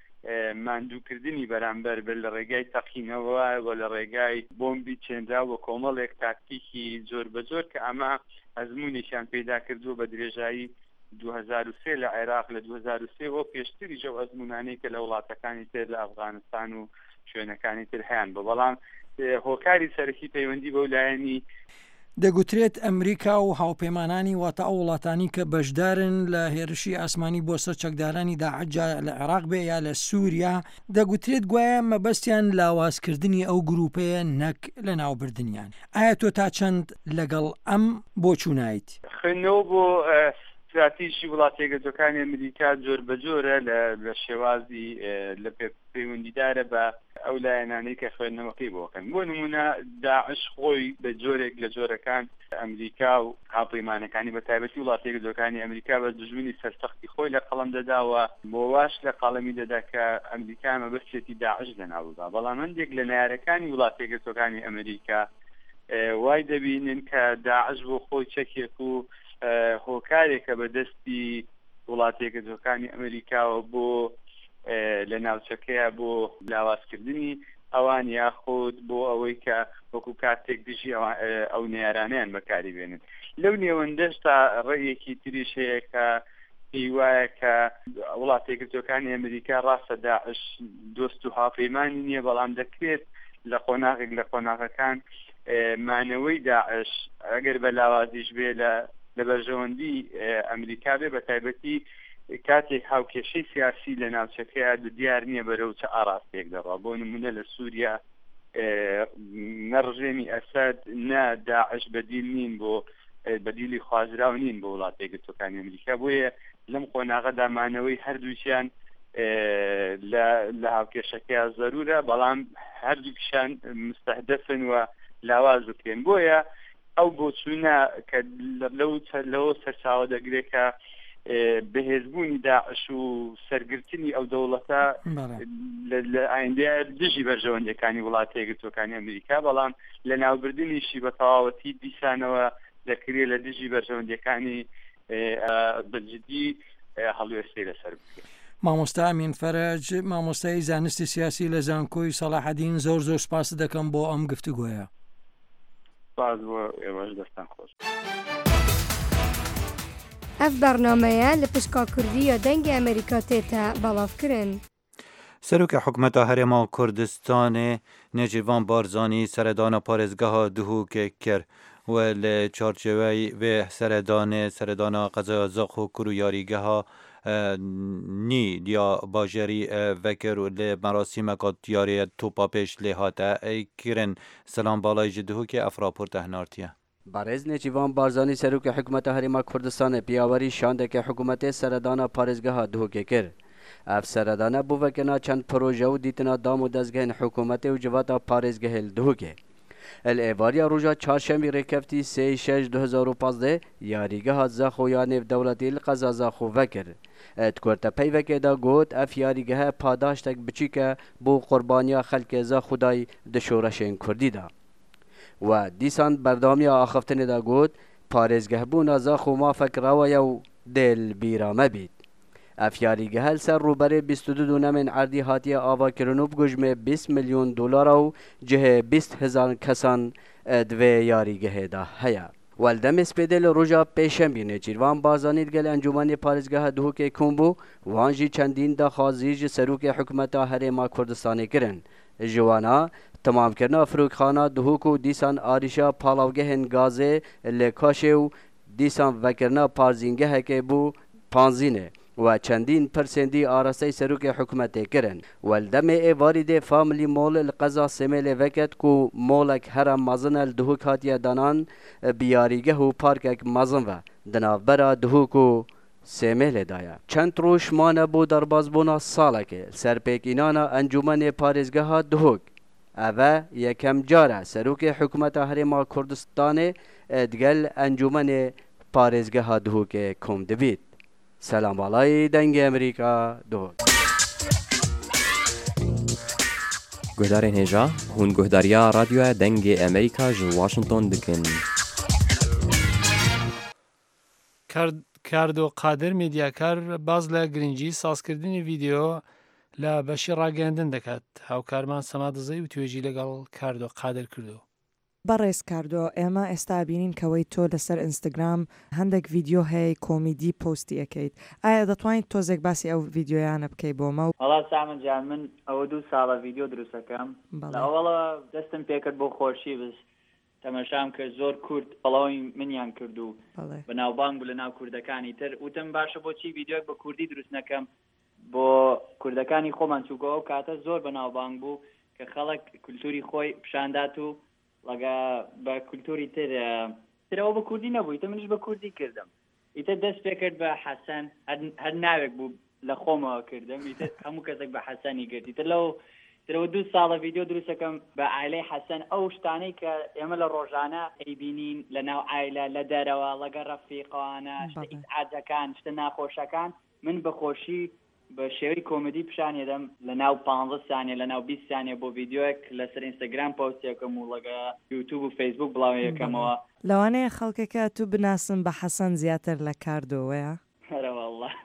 ماندووکردنی بەرامبەر بە لە ڕێگای تەقینەوە و لە ڕێگای بۆمبی چێنرا و کۆمەڵێک تاکتیکی زۆر بە زۆر کە ئەمە ئەزمونێکیان پەیدا کردووە بە درێژایی 2003 لە عێراق لە 2003 بۆ پێشتری ژەو ئەزمونانەی کە لە وڵاتەکانی تر لە ئەفغانستان و شوێنەکانی تر هەیان بە بەڵام هۆکاری سەرەکی پەیوەندی بەو لایەنی دەگوترێت ئەمریکا و هاوپەیمانانی واتە ئەو وڵاتانی کە بەشدارن لە هێرشی ئاسمانی بۆ سەر چەکدارانی داعش لە عێراق بێ یا لە سووریا، دەگوترێت گوایە مەبەستیان لاوازکردنی ئەو گروپەیە نەک لە ناوبردنیان. ئایا تۆ تا چەند لەگەڵ ئەم بۆ چوونایت؟ خوێندنەوە بۆ استراتیژی وڵاتە یەکگرتووەکانی ئەمریکا جۆر بە جۆرە لە شێوازی لە پەیوەندیدارە بە ئەو لایەنانەی کە خوێندنەوەکەی بۆکەن. بۆ نمونە داعش خۆی بە جۆرێک لە جۆرەکان ئەمریکا و هاوپەیمانەکانی بە تایبەتی وڵاتە یەکگرتووەکانی ئەمریکا بە دژمنی سەرسەختی خۆی لە قەڵەم دەداوە بۆ واش لە قەڵەمی دەدا کە ئەمریکا مەبەستێتی داعش لەناودا، بەڵام هەندێک لە نارەکانی وڵاتە یەکگرتووەکانی ئەمریکا وای دەبینن کە داعش بۆ خۆی چەکێک و هۆکارێکە بەدەستی وڵاتێکە جۆکانی ئەمریکاوە بۆ لە ناوچەکەیە بۆ لاوازکردنی ئەوان یاخود بۆ ئەوەی کە وەکو کاتێک دژی ئەو نێرانیان بەکاری بێنن لەو نێوەندەش تا ڕێیەکی تریش هەیە کە پێی وایە کە وڵاتێکە جۆکانی ئەمریکا ڕاستە داعش دۆست و هاوپەیمانی نییە بەڵام دەکرێت لە قۆناغێک لە قۆناغەکان مانەوەی داعش ئەگەر بە لاوازیش بێ لە بەرژەوەندی ئەمریکا بێ بە تایبەتی کاتێک هاوکێشەی سیاسی لە ناوچەکەیە دیار نییە بەرەو چه ئاراستێک دەڕا بۆ نمونە لە سووریا نەڕژێمی ئەسەد نە داعش بەدیل نین بۆ بەدیلی خوازراو نین بۆ وڵاتێک یەکگرتووەکانی ئەمریکا بۆیە لەم قۆناغەدا مانەوەی هەردووچیان لە هاوکێشەکەیە زەرورە بەڵام هەردووکیشان مستەهدەفن و لاواز بکرێن بۆیە ئەو بۆچوونە کە لەوە سەرچاوە دەگرێت کە بەهێزبوونی داعش و سەرگرتنی ئەو دەوڵەتە لە ئایندەیە دژی بەرژەوەندەکانی وڵاتە یەکگرتووەکانی ئەمریکا بەڵام لە ناوبردنیشی بە تەواوەتی دیسانەوە دەکرێت لە دژی بەرژەوەندەکانی بەجددی هەڵوێستەی لەسەر بکرێت. مامۆستا ئەمین فەرەج مامۆستای زانستی سیاسی لە زانکۆی سەلاحەدین زۆر سپاس دەکەم بۆ ئەم گفتوگۆیە. سپاس بۆ ئێوەش دەستان خۆش. ئەف بەرنامەیە لە پشکا کوردیە دەنگی ئەمریکا تێتە بەڵاوکردن. سەرۆکە حکوومەتە هەرێما کوردستانê Nêçîrvan Barzanî seredana parêzgeha Duhokê kir و li çarçeveyê vê seredana qezaya Zax û Kur û yarîgeha nî diya bajarî vekir û li merasîmeka diyariyê topa pêş lê hate kirin. Selam balayê ji Duhokê ev raporta hinartiye. Barêz Nêçîrvan Barzanî serokê hikûmeta Herêma Kurdistanê piyawerî şandeke hikûmetê seredana parêzgeha Duhokê kir. Ev seredana bû vekirina çend proje û dîtina dam û dezgehên hikûmetê û civata parêzgehê li Duhokê. El êvariya roja çarşembî rêkevtî 3/6/2015 yarîgeha Zax û ya nêvdewletî li qeza Zax û vekir. Dikûrte peyvekê de got ev yarîgehe padaştek biçîk e bû qurbaniya xelkê Zax û dayî di şoreşên Kurdî de. و دیسان بردامیە ئاخفتنê de got parêzgehbûna Zax û mafek rawaye û dêl bîrame bît. Ev yarîgehe li ser rûberê 22 dûnemên erdî hatiye avakirin û bigujmê $20 milyon û cihê 20,000 kesan divê yarîgehê de heye. Wel demê spêdê li roja pêşembî Nêçîrvan Barzanî gel encûmenê parêzgeha Duhokê kom bû wan jî çendîn daxwazî ji serokê hikûmeta Herêma Kurdistanê kirin. Ji wana tamamkirina firokxana Duhok û dîsan arîşa palavgehên gazê li Kaşê û dîsan vekirina parzîngehekê bû Panzînê و çendîn pirsên dî arasteyê serokê hikûmetê kirin. Wel demê êvarî dê familî mol li qeza Semêlê veket ku molek here mezin li Duhok hatiye danan bi yarîgeh û parkek mezin ve di navbera Duhok û Semêlê de ye. Çend roj mane bû derbasbûna salekê serpêkînana encûmenê parêzgeha Duhok. Ev e yekem car e serokê hikûmeta Herêma Kurdistanê digel encûmenê parêzgeha Duhokê kom dibît. Selam balayê dengê Amerîka Duhok. Guhdarên hêja hûn guhdariya radyoya dengê Amerîka ji Washington dikin. کاردۆ قادر میدیاکار باز لە گرنگی سازکردنی ڤیددیۆ لە بەشی ڕاگەاندن دەکات. هاوکارمان سەما دەزەی و توێژی لەگەڵ کاردۆ قادر کردو. بەڕێز کاردۆ ئێمە ئێستا بینین کەوەی تۆ لەسەر ئینستاگرام هەندێک ڤیددیۆ هەیە کۆمیدی پۆستی ئەەکەیت. ئایا دەتوانیت تۆزێک باسی ئەو ڤیددیۆیانە بکەی بۆمە؟ وڵات سامن جان من ئەوە 2 ساڵە ڤیددیۆ دروستەکەم ئەوڵە دەستم پێکرد بۆ خۆشی بست تەمەشام کرد زۆر کورد بەڵەوەی منیان کرد و بەناوبانگ بوو لە ناو کوردەکانی تر وتم باشە بۆچی ڤیددیۆک بە کوردی دروست نەکەم بۆ کوردەکانی خۆمان چووکەوە و کاتە زۆر بەناوبانگ بوو کە خەڵک کولتوری خۆی پیشاندات و لەگە بە کولتوری ترەوە بە کوردی نەبوویتە منش بە کوردی کردم ئیتر دەست پێ کرد بە حەسەن هەر ناوێک بوو لە خۆمەوە کردم ئیتر هەموو کەسێک بە حەسەنی کردی تر لەو ترەوە 2 ساڵە ڤیددیۆ دروستەکەم بە ئایلەی حەسەن ئەو شتانەی کە ئێمە لە ڕۆژانە ئەیبینین لە ناو ئایلە لە دەرەوە لەگە ڕەفیقانە شتە ئیسعادەکان شتە ناخۆشەکان من بەخۆشی بە شێوەی کۆمدی پیشانێدەم لە ناو 15 سانیە لە ناو 20 سانیە بۆ ڤیددیۆیەک لەسەر ئینستاگرام پۆستێکم و لەگە یوتیوب و فەیسبوک بڵاوەیەکەمەوە لەوانەیە خەڵکێکە تو بناسن بە حەسەن زیاتر لە کاردۆوەیە؟ هەرەوەڵڵا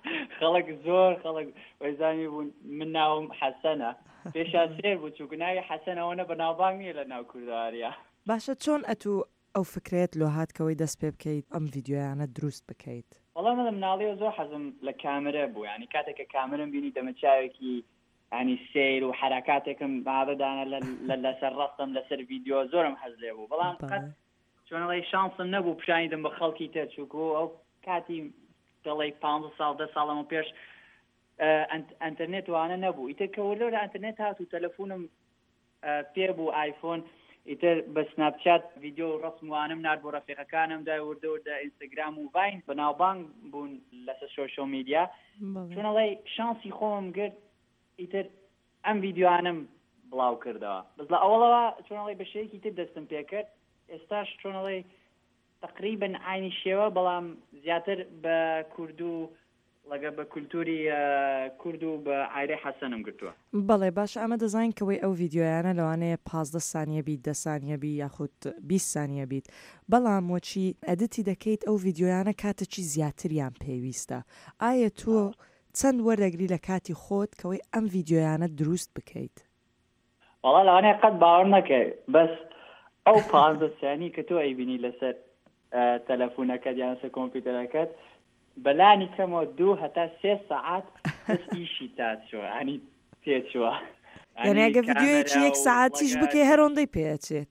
خەڵک زۆر خەڵک وەیزانی بوون من ناوم حەسەنە پێشان سێر بوو چووکە ناوی حەسەنەوەنە بەناوبانگ نییە لە ناو کورداریە. باشە چۆن ئەتوو ئەو فکرێت لۆ هاتکەوەی دەست پێ بکەیت ئەم ڤیددیۆیانە دروست بکەیت؟ وەڵام من مناڵیەوە زۆر حەزم لە کامرە بوو، ینی کاتێککە کامرم بینی دەمەچاوێکی ینی سیر و حرکاتێکم بابدانە لەسەر ڕستم لەسەر ڤیددیۆ زۆرم حەز لێ بوو، بەڵام چۆنەڵی شانسم نەبوو پیشانیدم بە خەڵکی تر چووکو ئەو کاتی دەڵی 5 ساڵ 10 ساڵەمە پێش ئەنتەرنێت وانە نەبوو، ئیتر کەوەلۆ لە ئەنتەرنێت هات و تەلەفۆنم پێ بوو ئایفۆن، ئیتر بە سناپچات ڤیددیۆ و ڕسم وانم نرد بۆ ڕەفیقەکانم دا وردەوردە ئینستاگرام و ڤاین بەناوبانگ بوون لەسەر سۆشیۆل میدیا، چۆنەڵی شانسی خۆم گرت ئیتر ئەم ڤیددیۆانم بڵاو کردەوە. بەس لە ئەوڵەوە چۆنەڵی بە شەیەکی تر دەستم پێ کرد، ئێستاش چۆنەڵی تقریبا عینی شێوە بەڵام زیاتر بە کورد و لەگە بە کولتوری کورد و بە ئایرێ حەسەنم گرتووە. بەڵێ باش ئەمە دەزانین کەوەی ئەو ڤیددیۆیانە لەوانەیە 15 سانیە بیت 10 سانیە بی یاخود 20 سانیە بیت، بەڵام وەچی ئەدیتی دەکەیت ئەو ڤیددیۆیانە کاتەچی زیاتریان پێویستە. ئایا تۆ چەند وەردەگری لە کاتی خۆت کەوەی ئەم ڤیددیۆیانە دروست بکەیت؟ وەڵا لەوانەیە قەت باوەڕ نەکەی، بەس ئەو 15 سانی کە تۆ ئەیبینی لەسەر تەلەفۆنەکەت یان لەسەر کۆمپیوتەرەکەت بەلانی کەمەوە 2 هەتا 3 سەعات ئیشی تاچووە ینی پێچووە، یعنی ئەگە ڤیددیۆیەکی 1 سەعاتیش بکەی هەرۆندەی پێچێت.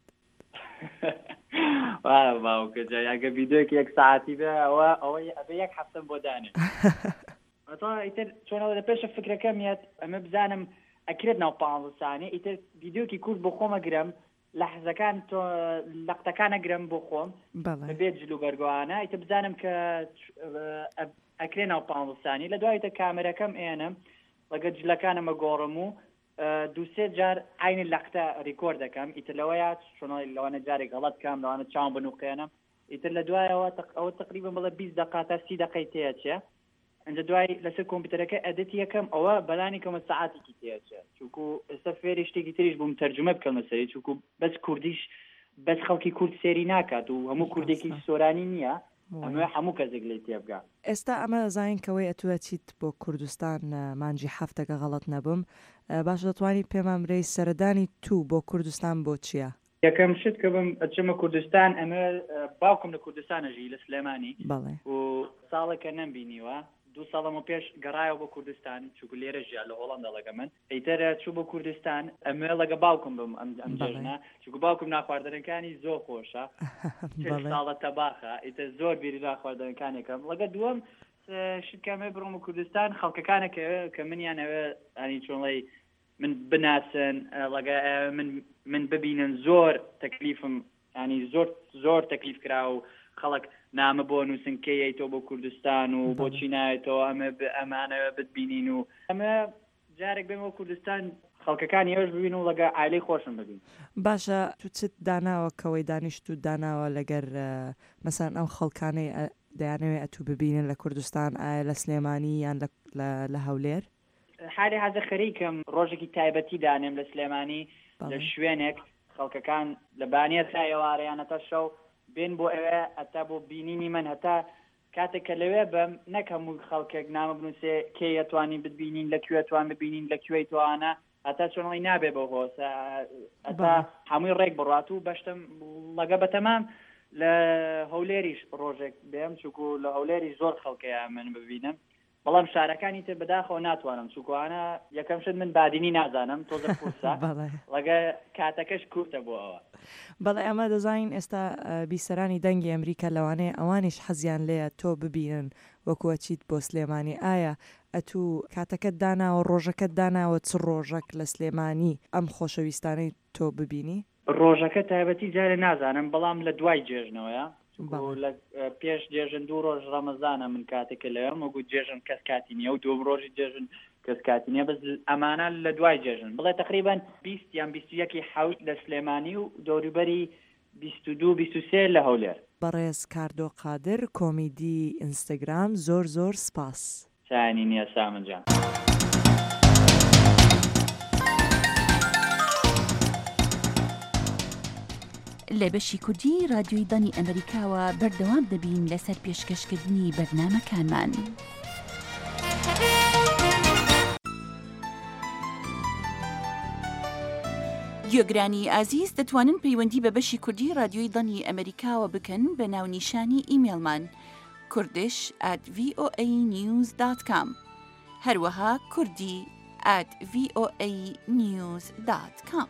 باوکە جای ئەگە ڤیددیۆیەکی 1 سەعاتی بێ ئەوەی ئەبێ 1 هەفتەم بۆ دانێ. ئیتر چۆنەوە لە پێشە فکرەکەم هێت ئەمە بزانم ئەکرێت ناو 15 سانیە، ئیتر ڤیددیۆکی کورد بۆ خۆمە گرم لەحزەکان لەقتەکانە گرم بۆ خۆم بێت جلو بەرگوانە، ئیتر بزانم کە ئەکرێ ناو 15 سانی، لە دوایتە کامێرەکەم ئێنم لەگە جلەکانەمە گۆڕم و 2-3 جار عینی لەقتە ڕیکۆرد دەکەم، ئیتر لەوەیە چۆنەڵی لەوانە جارێک غەڵەت کام لەوانە چاوم بنووقێنم، ئیتر لە دوایەوە ئەوە تقریبا بڵێ 20 دقیقە تا 30 دقیقەی تێچێ، ئەنجە دوای لەسەر کۆمپیوتەرەکە ئەدەتی یەکەم ئەوە بەلانی کەمە سەعاتێکی تێچێ، چونکو ئێستا فێری شتێکی تریش بووم تەرجمە بکەمە سەری، چونکو بەس کوردیش بەس خەڵکی کورد سێری ناکات و هەموو کوردێکی سۆرانی نییە، ئەمە هەموو کەسێک لێ تێبگا. ئێستا ئەمە دەزانین کەوەی ئەتووە چیت بۆ کوردستان مانجی هەفتەکە غەڵەت نەبم، باش دەتوانیت پێمان بڕێی سەردانی تو بۆ کوردستان بۆ چییە؟ یەکەم شت کە بم ئەچمە کوردستان، ئەمە باوکم لە کوردستانەژی لە سلێمانی و ساڵێکە نەمبینیوە، 2 ساڵەمە پێش گەڕایەوە بۆ کوردستان، چونکو لێرە ژیا لە هۆڵەندا لەگە من، ئیتر چوو بۆ کوردستان، ئەمە لەگە باوکم بم ئەم جەژنە، چونکو باوکم ناخواردنەکانی زۆر خۆشە، ساڵە تەباخە، ئیتر زۆر بیری ناخواردنەکانێکم، لەگە دووەم شتکەمە بڕۆم کوردستان خەڵکەکانە کە منیانەوە ئەنی چۆنڵی من بناسن لەگە من ببینن زۆر تەکلیفم ینی زۆر تەکلیف کرا و خەڵک نامە بۆ نووسن کەیەیتەوە بۆ کوردستان و بۆچی نایێتەوە ئەمانەوە بتبینین و ئەمە جارێک بێمەوە کوردستان خەڵکەکانی ئێوەش ببین و لەگە ئایلەی خۆشم ببین. باشە تو چت داناوە کەوەی دانیشت و داناوە لەگەر مەسان ئەو خەڵکانەی دەیانەوێت ئەتوو ببینن لە کوردستان ئایا لە سلێمانی یان لە هەولێر؟ حالی حەزە خەریکم ڕۆژێکی تایبەتی دانێم لە سلێمانی لە شوێنێک خەڵکەکان لە بانیە تا ئێوارەیانەتە شەو بێن بۆ ئەوێ ئەتا بۆ بینینی من هەتا کاتێک کە لەوێ بم نەکەم و خەڵکێک نامە بنووسێ کێ ئەتوانی ببینین لەکوێ توان ببینین لەکوێی توانە هەتا چۆنڵی نابێ بە هۆسە ئەتا هەمووی ڕێک بڕات و بەشتم لەگە بەتەمام لە هەولێریش ڕۆژێک بێم چونکو لە هەولێری زۆر خەڵکەیە من ببینم، بەڵام شارەکانی تر بەداخەوە ناتوانم چونکوانە یەکەم شت من بادینی نازانم تۆزە کورسە لەگە کاتەکەش کورتە بۆ ئەوە. بەڵێ ئەمە دەزانین ئێستا بیسەرانی دەنگی ئەمریکا لەوانەیە ئەوانیش حەزیان لێیە تۆ ببینن وەکووە چیت بۆ سلێمانی، ئایا ئەتوو کاتەکەت داناوە ڕۆژەکەت داناوە چ ڕۆژەک لە سلێمانی ئەم خۆشەویستانەی تۆ ببینی؟ ڕۆژەکە تایبەتی جارە نازانم، بەڵام لە دوای جێژنەوەیە لە پێش جێژن 2 ڕۆژ ڕەمەزانە من کاتێکە لەوێم وەگوت جێژن کەس کاتی نییە و 2 ڕۆژی جێژن کەس کاتی نییە، بەس ئەمانە لە دوای جێژن بڵێ تقریبا 20 یان 21 حەوت لە سلێمانی و دەوروبەری 22-23 لە هەولێر. بەڕێز کاردۆ قادر کۆمیدی ئینستاگرام زۆر سپاس. چانی نییە سامن جان. لە بەشی کوردی رادیۆی دانی ئەمریکاوە بەردەوام دەبین لەسەر پێشکەشکردنی بەرنامەکانمان. گوێگرانی ئازیز دەتوانن پەیوەندی بە بەشی کوردی رادیۆی دڵنی ئەمریکاوە بکەن بە ناونیشانی ئیمێلمان kurdish@voanews.com هەروەها kurdi@voanews.com.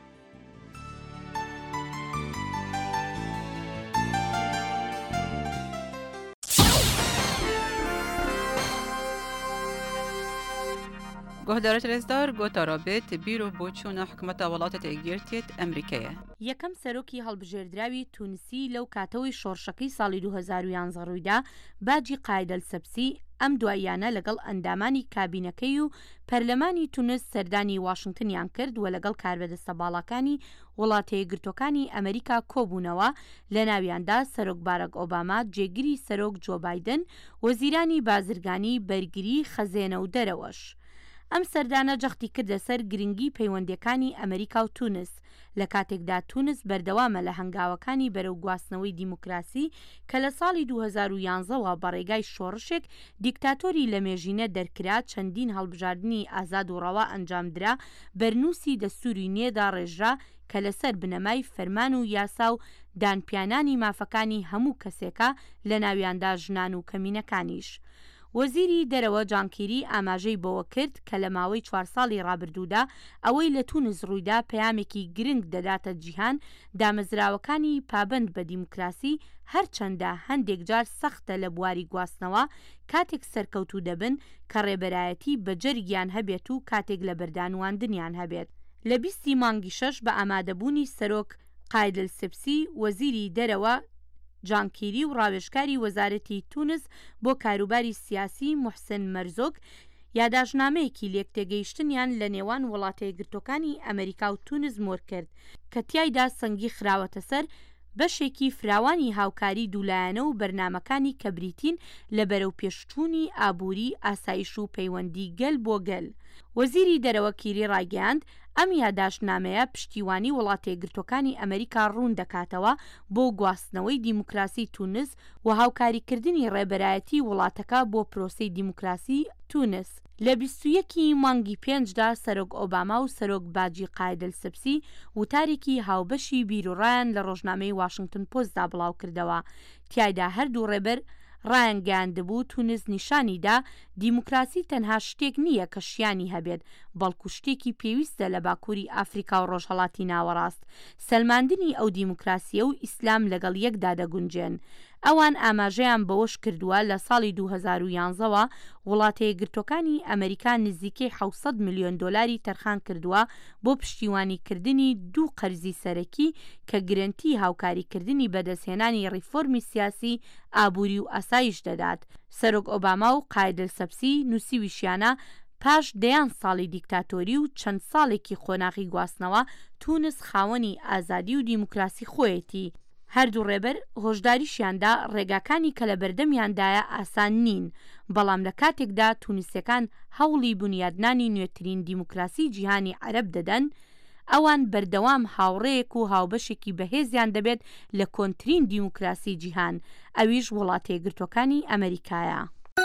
گۆهدارە رێزدار گۆتارا بێت بیرۆ بۆ چوونە حکومەتە وڵاتە تێگیرتێت ئەمریکەیە. یەکەم سەرۆکی هەڵبژێردراوی تونسی لەو کاتەوەی شۆڕشەکەی ساڵی 2011 ڕوویدا باجی قایدەلسەبسی ئەم دواییانە لەگەڵ ئەندامانی کابینەکەی و پەرلەمانی تونس سەردانی واشنگتنیان کرد و لەگەڵ کاربەدەستە باڵەکانی وڵاتە یەکگرتوەکانی ئەمریکا کۆبوونەوە لە ناویاندا سەرۆک باراک ئۆباما، جێگیری سەرۆک جۆ بایدن، وەزیرانی بازرگانی، بەرگری، خەزێنە و دەرەوەش. ئەم سەردانە جەختی کردە سەر گرنگی پەیوەندیەکانی ئەمریکا و تونس لە کاتێکدا تونس بەردەوامە لە هەنگاوەکانی بەرەو گواستنەوەی دیموکراسی کە لە ساڵی 2011ەوە بەڕێگای شۆڕشێک دیکتاتۆری لە مێژینە دەرکرا، چەندین هەڵبژاردننی ئازاد و ڕەوا ئەنجامدرا، بەرنووسی دەستوری نێدا ڕێژرا کە لەسەر بنەمای فەرمان و یاسا و دانپیانانی مافەکانی هەموو کەسێکە لە ناویاندا ژنان و کەمینەکانیش. وەزیری دەرەوە جانکیری ئاماژەی بەوە کرد کە لە ماوەی 4 ساڵی ڕابردوودا ئەوەی لە تونس ڕوویدا پەیامێکی گرنگ دەداتە جیهان، دامەزراوەکانی پابند بە دیموکراسی هەرچەندە هەندێک جار سەختە لە بواری گواستنەوە کاتێک سەرکەوتوو دەبن کە ڕێبەرایەتی بەجەرگیان هەبێت و کاتێک لە بەردانواندنیان هەبێت. لە 20 مانگی 6 بە ئامادەبوونی سەرۆک قایدەلسەبسی وەزیری دەرەوە جانکیری و ڕاوێژکاری وەزارەتی تونس بۆ کاروباری سیاسی موحسن مەرزۆک یاداشنامەیەکی لێکتێگەیشتنیان لە نێوان وڵاتە یەکگرتوەکانی ئەمریکا و تونس مۆر کرد کە تیایدا سەنگی خراوەتە سەر بەشێکی فراوانی هاوکاری دوولایەنە و بەرنامەکانی کە بریتین لە بەرەو پێشچوونی ئابووری، ئاسایش و پەیوەندی گەل بۆ گەل. وەزیری دەرەوە کیری ڕاگەیاند ئەم یاداشنامەیە پشتیوانی وڵاتە یەکگرتوەکانی ئەمریکا ڕوون دەکاتەوە بۆ گواستنەوەی دیموکراسی تونس و هاوکاریکردنی ڕێبەرایەتی وڵاتەکە بۆ پرۆسەی دیموکراسی تونس. لە 21 مانگی 5دا سەرۆک ئۆباما و سەرۆک باجی قایدەلسەبسی وتارێکی هاوبەشی بیرۆڕایان لە ڕۆژنامەی واشنگتن پۆستدا بڵاو کردەوە. تیایدا هەردوو ڕێبەر ڕایانگەاندبوو تونس نیشانیدا دیموکراسی تەنها شتێک نییە کە شیانی هەبێت، بەڵکو شتێکی پێویستە لە باکووری ئافریکا و ڕۆژهەڵاتی ناوەڕاست. سەلماندنی ئەو دیموکراسیە و ئیسلام لەگەڵ یەکدا دەگونجێن. ئەوان ئاماژەیان بەوەش کردووە لە ساڵی 2011ەوە وڵاتە یەکگرتوەکانی ئەمریکا نزیکەی 700 میلیۆن دۆلاری تەرخان کردووە بۆ پشتیوانیکردنی دوو قەرزی سەرەکی کە گرنتی هاوکاریکردنی بەدەستهێنانی ڕیفۆرمی سیاسی، ئابووری و ئاسایش دەدات. سەرۆک ئۆباما و قایدەلسەبسی نووسیویشیانە پاش دەیان ساڵی دیکتاتۆری و چەند ساڵێکی خۆناغی گواستنەوە تونس خاوەنی ئازادی و دیموکراسی خۆیەتی. هەردوو ڕێبەر هۆشداریشیاندا ڕێگاکانی کە لە بەردەمیاندایە ئاسان نین، بەڵام لە کاتێکدا تونسیەکان هەوڵی بنیادنانی نوێترین دیموکراسی جیهانی عەرەب دەدەن، ئەوان بەردەوام هاوڕێیەک و هاوبەشێکی بەهێزیان دەبێت لە کۆنترین دیموکراسی جیهان، ئەویش وڵاتە یەکگرتوەکانی ئەمریکایە.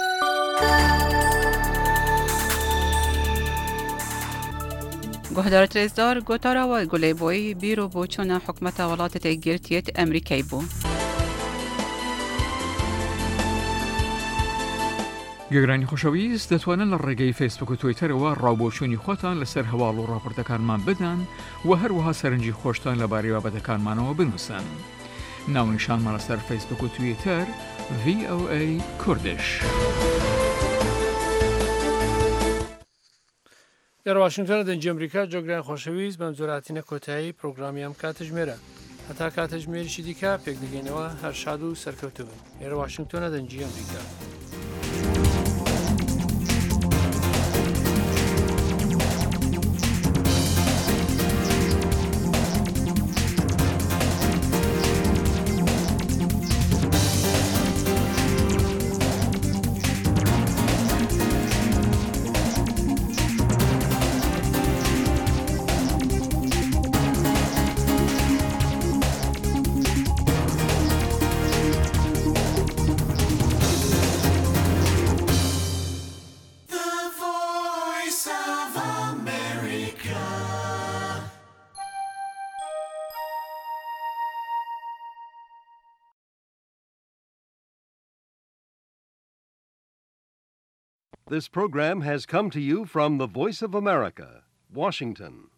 گۆهدارە رێزدار گۆتاراوە گولێبۆی بیرۆ بۆ چوونە حکومەتە وڵاتە تێگیرتێت ئەمریکای بوو. گەگرانی خۆشەویست دەتوانن لە ڕێگەی فیسبوک و تویتەرەوە ڕاوبۆچوونی خۆتان لەسەر هەواڵ و ڕاپۆرتەکانمان بدەن و هەروەها سەرنجی خۆشتان لەبارەی بابەتەکانمانەوە بنووسن. ناونیشانمان لەسەر فیسبوک و تویتەر VOA کوردش. لە واشنگتن دەنجی ئەمریکا جۆگران خۆشەویست بەم زۆراتینە کۆتایی پرۆگرامیام کاتژمێرە. هەتا کاتژمێریشی دیکە پێک دەگەینەوە هەر شاد و سەرکەوتوون. لێرە واشنگتۆنە دەنجی ئەمریکا. This program has come to you from the Voice of America, Washington.